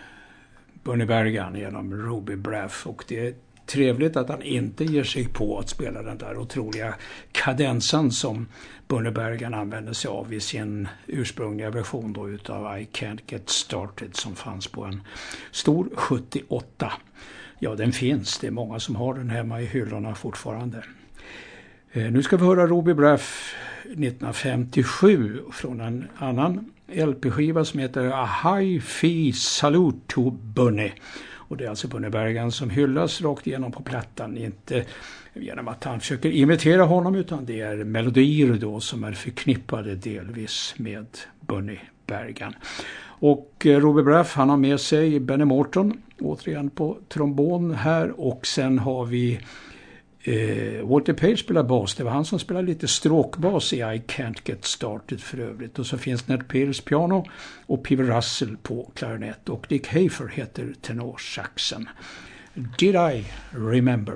Bunny Berrigan genom Robbie Braff, och det är trevligt att han inte ger sig på att spela den där otroliga kadensen som Bunny Berrigan använde sig av i sin ursprungliga version då utav I Can't Get Started som fanns på en stor sjuttioåtta. Ja, den finns. Det är många som har den hemma i hyllorna fortfarande. Eh, nu ska vi höra Robbie Braff nittonhundrafemtiosju från en annan L P-skiva som heter A High Fee Salute to Bunny. Och det är alltså Bunny Berrigan som hyllas rakt igenom på plattan, inte genom att han försöker imitera honom, utan det är melodier då som är förknippade delvis med Bunny Berrigan. Och Robbie Braff, han har med sig Benny Morton återigen på trombon här, och sen har vi Eh, Walter Page spelar bas. Det var han som spelade lite stråkbas i I Can't Get Started för övrigt. Och så finns Ned Pierce piano och Peter Russell på klarinett. Och Dick Hafer heter tenorsaxen. Did I Remember?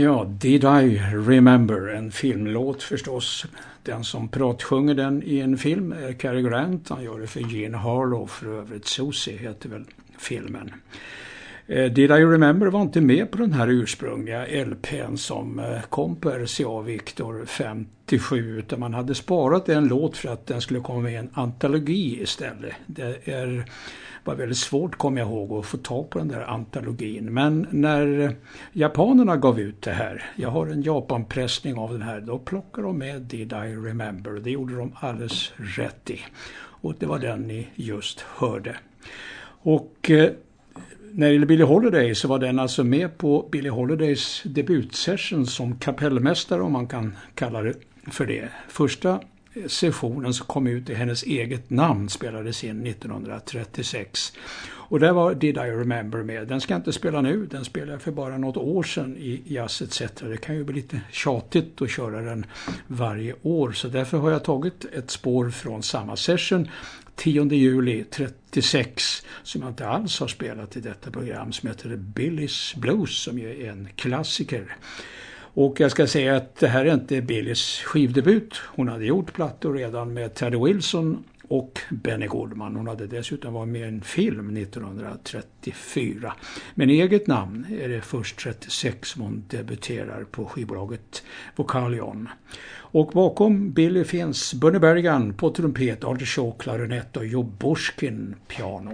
Ja, Did I Remember, en filmlåt förstås. Den som pratsjunger den i en film är Cary Grant. Han gör det för Jean Harlow, för övrigt Susie heter väl filmen. Eh, Did I Remember var inte med på den här ursprungliga L P:n som eh, kom på R C A Victor femtiosju, utan man hade sparat en låt för att den skulle komma med i en antologi istället. Det är var väldigt svårt, kommer jag ihåg, att få tag på den där antologin. Men när japanerna gav ut det här, jag har en Japanpressning av den här, då plockade de med Did I Remember. Det gjorde de alldeles rätt i. Och det var den ni just hörde. Och eh, när det gäller Billie Holiday så var den alltså med på Billie Holidays debutsession som kapellmästare, om man kan kalla det för det. Första sessionen som kom ut i hennes eget namn spelades in nittonhundratrettiosex. Och där var Did I Remember med. Den ska jag inte spela nu, den spelade för bara något år sedan i Jazz et cetera. Det kan ju bli lite tjatigt att köra den varje år, så därför har jag tagit ett spår från samma session tionde juli trettiosex som jag inte alls har spelat i detta program, som heter Billy's Blues, som ju är en klassiker. Och jag ska säga att det här är inte Billys skivdebut. Hon hade gjort plattor redan med Teddy Wilson och Benny Goodman. Hon hade dessutom varit med i en film nittonhundratrettiofyra. Men i eget namn är det först trettiosex som hon debuterar på skivbolaget Vocalion. Och bakom Billy finns Bunny Berrigan på trumpet, Artie Shaw klarinett och Joe Bushkin piano.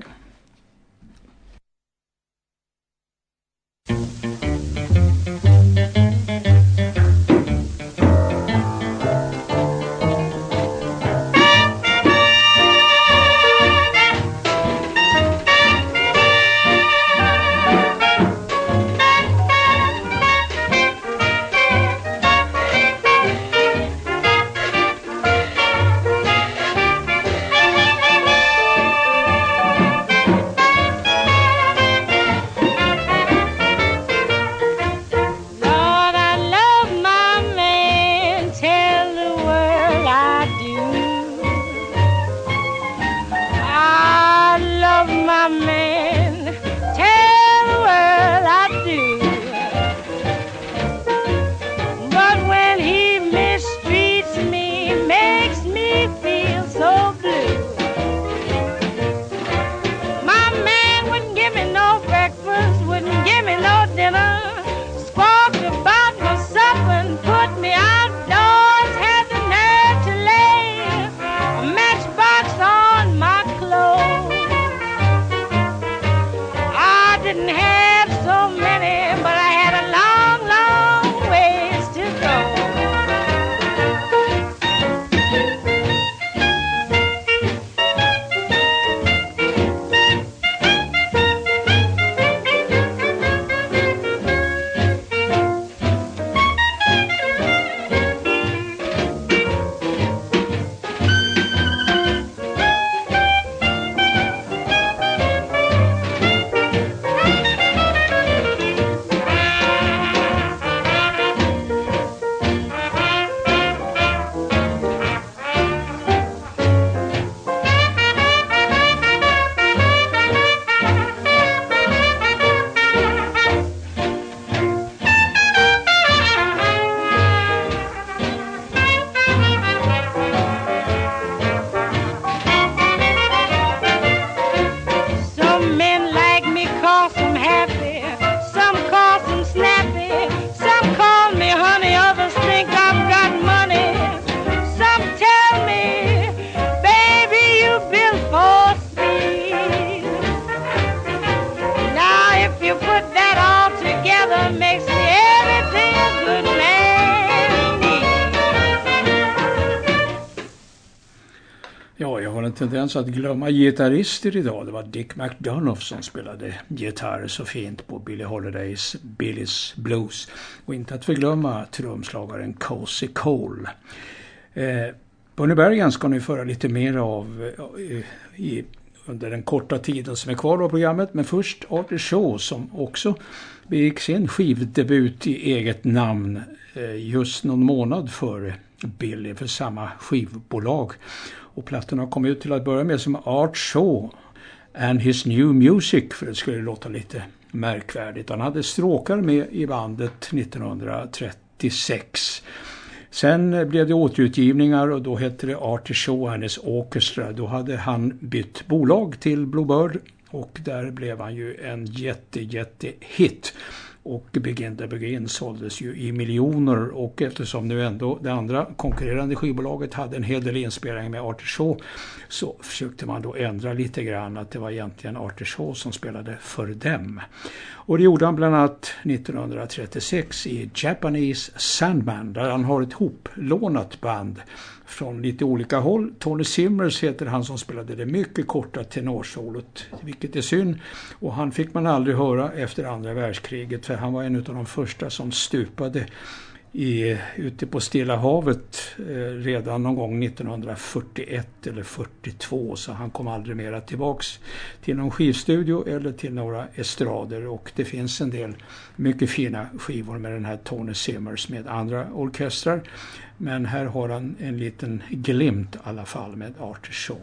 Tendens att glömma gitarrister idag. Det var Dick McDonough som spelade gitarr så fint på Billie Holidays Billy's Blues. Och inte att förglömma trumslagaren Cozy Cole. Eh, Bunny Berrigan ska ni föra lite mer av eh, i, under den korta tiden som är kvar av programmet. Men först Artie Shaw som också begick sin skivdebut i eget namn eh, just någon månad före Billy för samma skivbolag. Och plattorna kom ut till att börja med som Art Shaw and his new music, för det skulle låta lite märkvärdigt. Han hade stråkar med i bandet nittonhundratrettiosex. Sen blev det återutgivningar och då hette det Artie Shaw and his Orchestra. Då hade han bytt bolag till Bluebird och där blev han ju en jätte, jätte hit. Och Begin to Begin såldes ju i miljoner och eftersom nu ändå det andra konkurrerande skivbolaget hade en hel del inspelningar med Artie Shaw så försökte man då ändra lite grann att det var egentligen Artie Shaw som spelade för dem. Och det gjorde han bland annat nittonhundratrettiosex i Japanese Sandman där han har ett hoplånat band från lite olika håll. Tony Simmers heter han som spelade det mycket korta tenorsolot, vilket är synd. Och han fick man aldrig höra efter andra världskriget för han var en av de första som stupade i, ute på Stilla havet eh, redan någon gång nittonhundrafyrtioett eller fyrtiotvå så han kom aldrig mera tillbaks till någon skivstudio eller till några estrader och det finns en del mycket fina skivor med den här Tony Simmers med andra orkestrar men här har han en liten glimt i alla fall med Artie Shaw.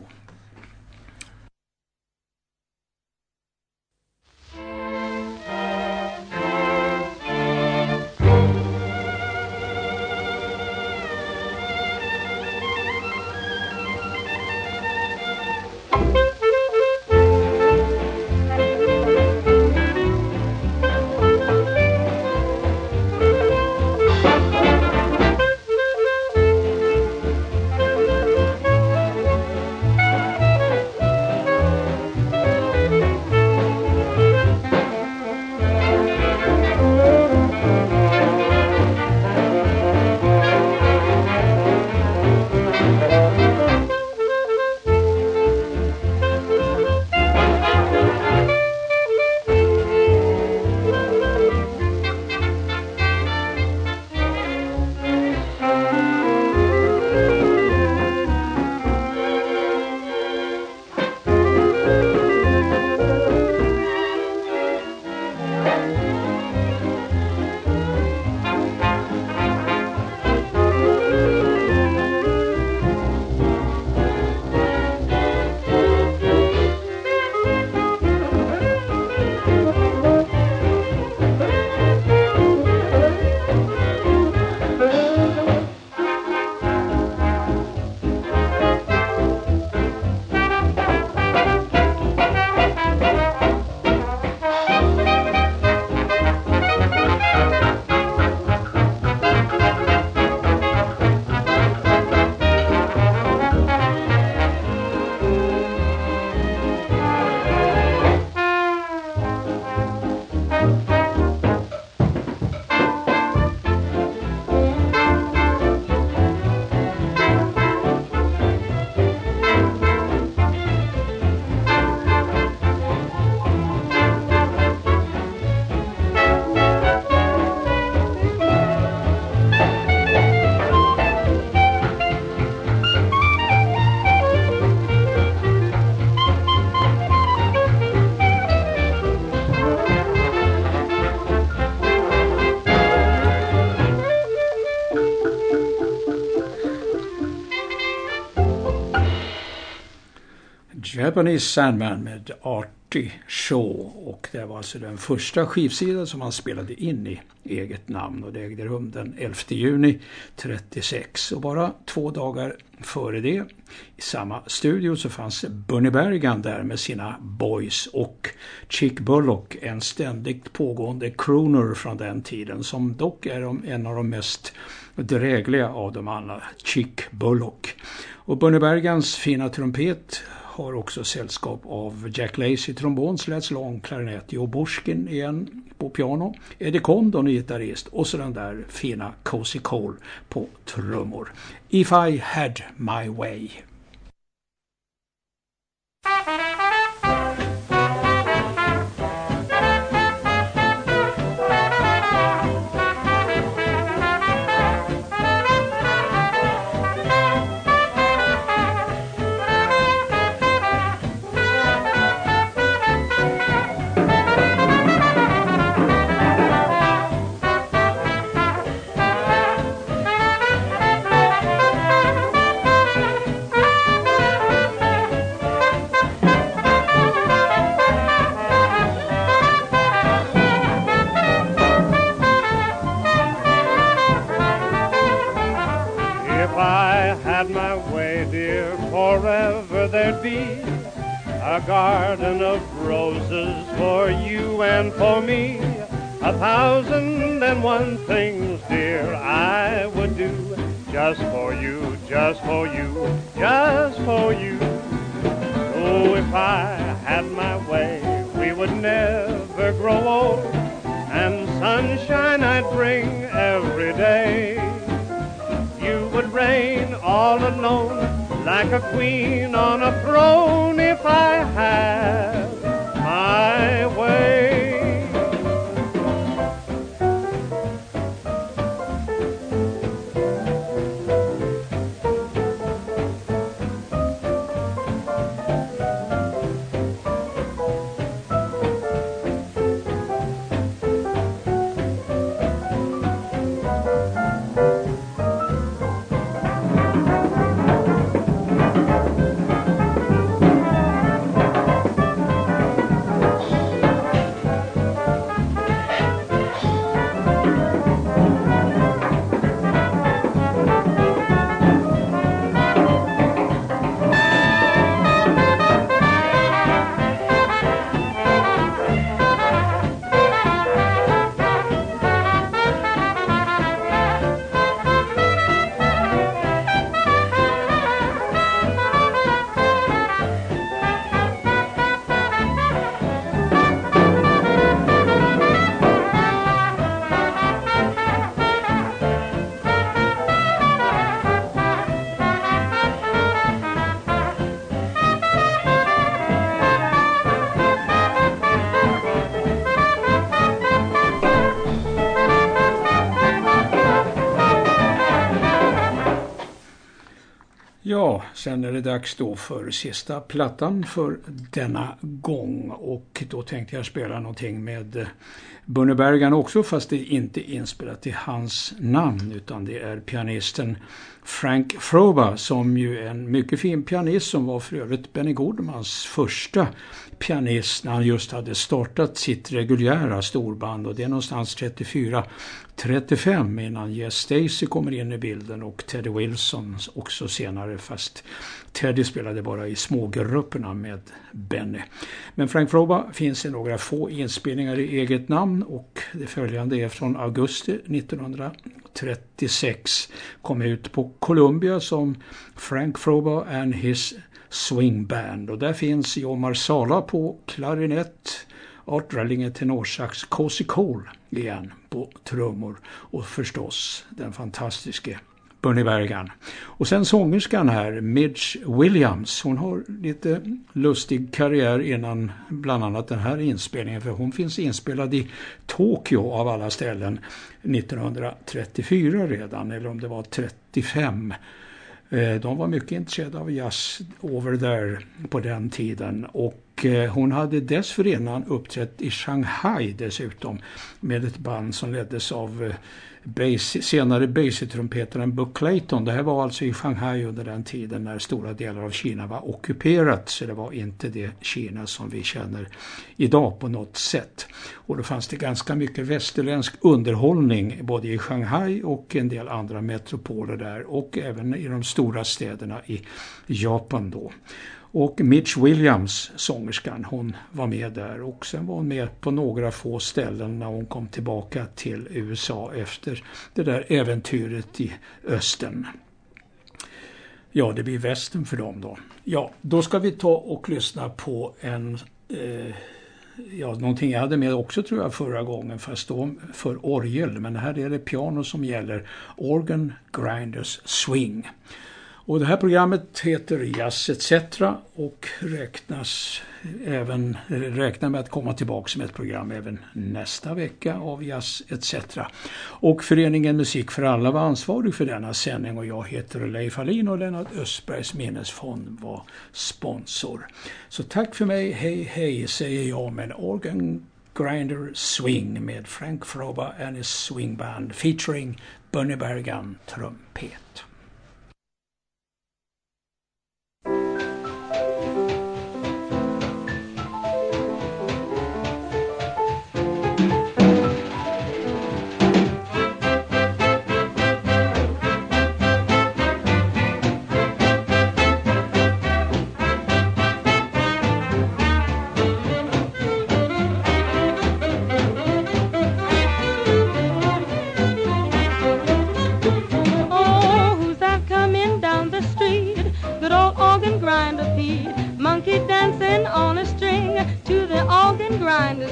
Japanese Sandman med Artie Shaw och det var alltså den första skivsidan som han spelade in i eget namn och det ägde rum den elfte juni trettiosex och bara två dagar före det i samma studio så fanns Bunny Berrigan där med sina Boys och Chick Bullock, en ständigt pågående crooner från den tiden som dock är en av de mest drägliga av dem alla, Chick Bullock. Och Bunny Berrigans fina trumpet har också sällskap av Jack Lacey trombon, Slats Long, klarinett, Joe Bushkin igen på piano, Eddie Condon gitarrist och så den där fina Cozy Cole på trummor. If I Had My Way. Thank you. forever there'd be a garden of roses for you and for me. A thousand and one things, dear, I would do just for you, just for you, just for you. Oh, if I had my way, we would never grow old, and sunshine I'd bring every day. You would reign all alone like a queen on a throne if I had my way. Ja, sen är det dags då för sista plattan för denna gång, och då tänkte jag spela någonting med Bunny Berrigan också, fast det är inte inspelat till hans namn utan det är pianisten Frank Froba, som ju är en mycket fin pianist, som var för övrigt Benny Goodmans första pianist när han just hade startat sitt reguljära storband, och det är någonstans trettiofyra trettiofem innan Jess Stacey kommer in i bilden och Teddy Wilson också senare, fast Teddy spelade bara i smågrupperna med Benny. Men Frank Froba finns i några få inspelningar i eget namn, och det följande är från augusti nittonhundratrettiosex, kom ut på Columbia som Frank Froba and his Swing Band, och där finns Joe Marsala på klarinett, Art Rellinger tenorsax, Cozy Cole igen på trummor och förstås den fantastiske Bunny Berrigan. Och sen sångerskan här, Midge Williams, hon har lite lustig karriär innan bland annat den här inspelningen, för hon finns inspelad i Tokyo av alla ställen nittonhundratrettiofyra redan, eller om det var trettiofem. De var mycket intresserade av jazz over there på den tiden, och hon hade dessförinnan uppträtt i Shanghai dessutom med ett band som leddes av bass, senare bass-trumpetaren Buck Clayton. Det här var alltså i Shanghai under den tiden när stora delar av Kina var ockuperat, så det var inte det Kina som vi känner idag på något sätt. Och då fanns det ganska mycket västerländsk underhållning både i Shanghai och en del andra metropoler där, och även i de stora städerna i Japan då. Och Midge Williams, sångerskan, hon var med där, och sen var hon med på några få ställen när hon kom tillbaka till U S A efter det där äventyret i östern. Ja, det blir västern för dem då. Ja, då ska vi ta och lyssna på en... Eh, ja, någonting jag hade med också tror jag förra gången, fast då för orgel, men här är det piano som gäller, Organ Grinders Swing. Och det här programmet heter Jazz et cetera och räknas även, räknar med att komma tillbaka med ett program även nästa vecka av Jazz et cetera. Och föreningen Musik för alla var ansvarig för denna sändning, och jag heter Leif Hallin och Lennart Östbergs minnesfond var sponsor. Så tack för mig, hej hej säger jag med Organ Grinder Swing med Frank Froba and his Swing Band featuring Bunny Berrigan trumpet.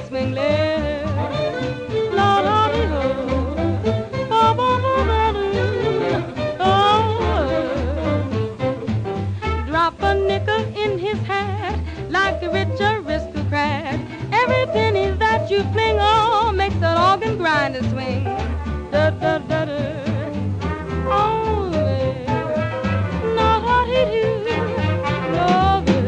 swing leg. La la dee ho, ba ba ba ba doo. Oh, drop a nickel in his hat like a rich aristocrat. Every penny that you fling on makes that organ grinder swing. Da da da da. Oh, not what he do. No good.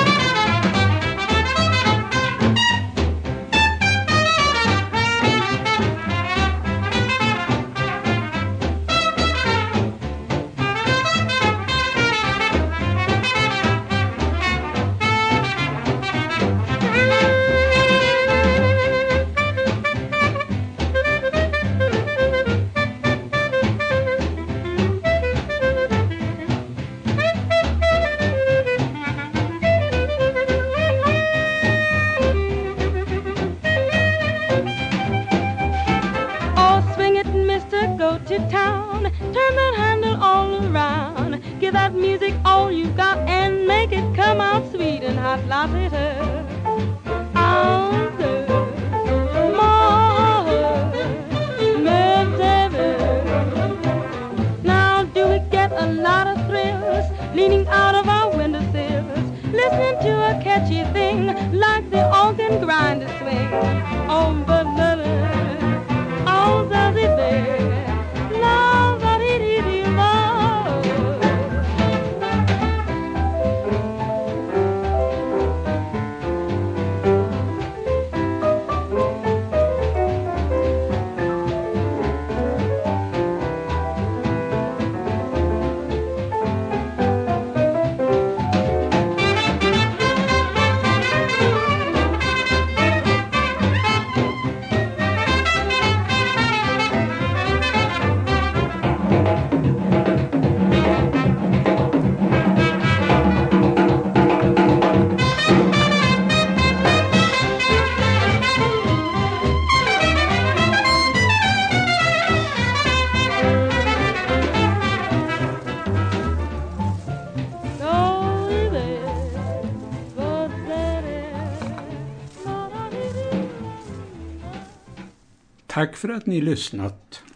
To town, turn that handle all around, give that music all you got and make it come out sweet and hot. La-di-da. Now do we get a lot of thrills leaning out of our windowsills, listening to a catchy thing like the organ grinder swing? Oh, but oh, does it there? Tack för att ni lyssnat.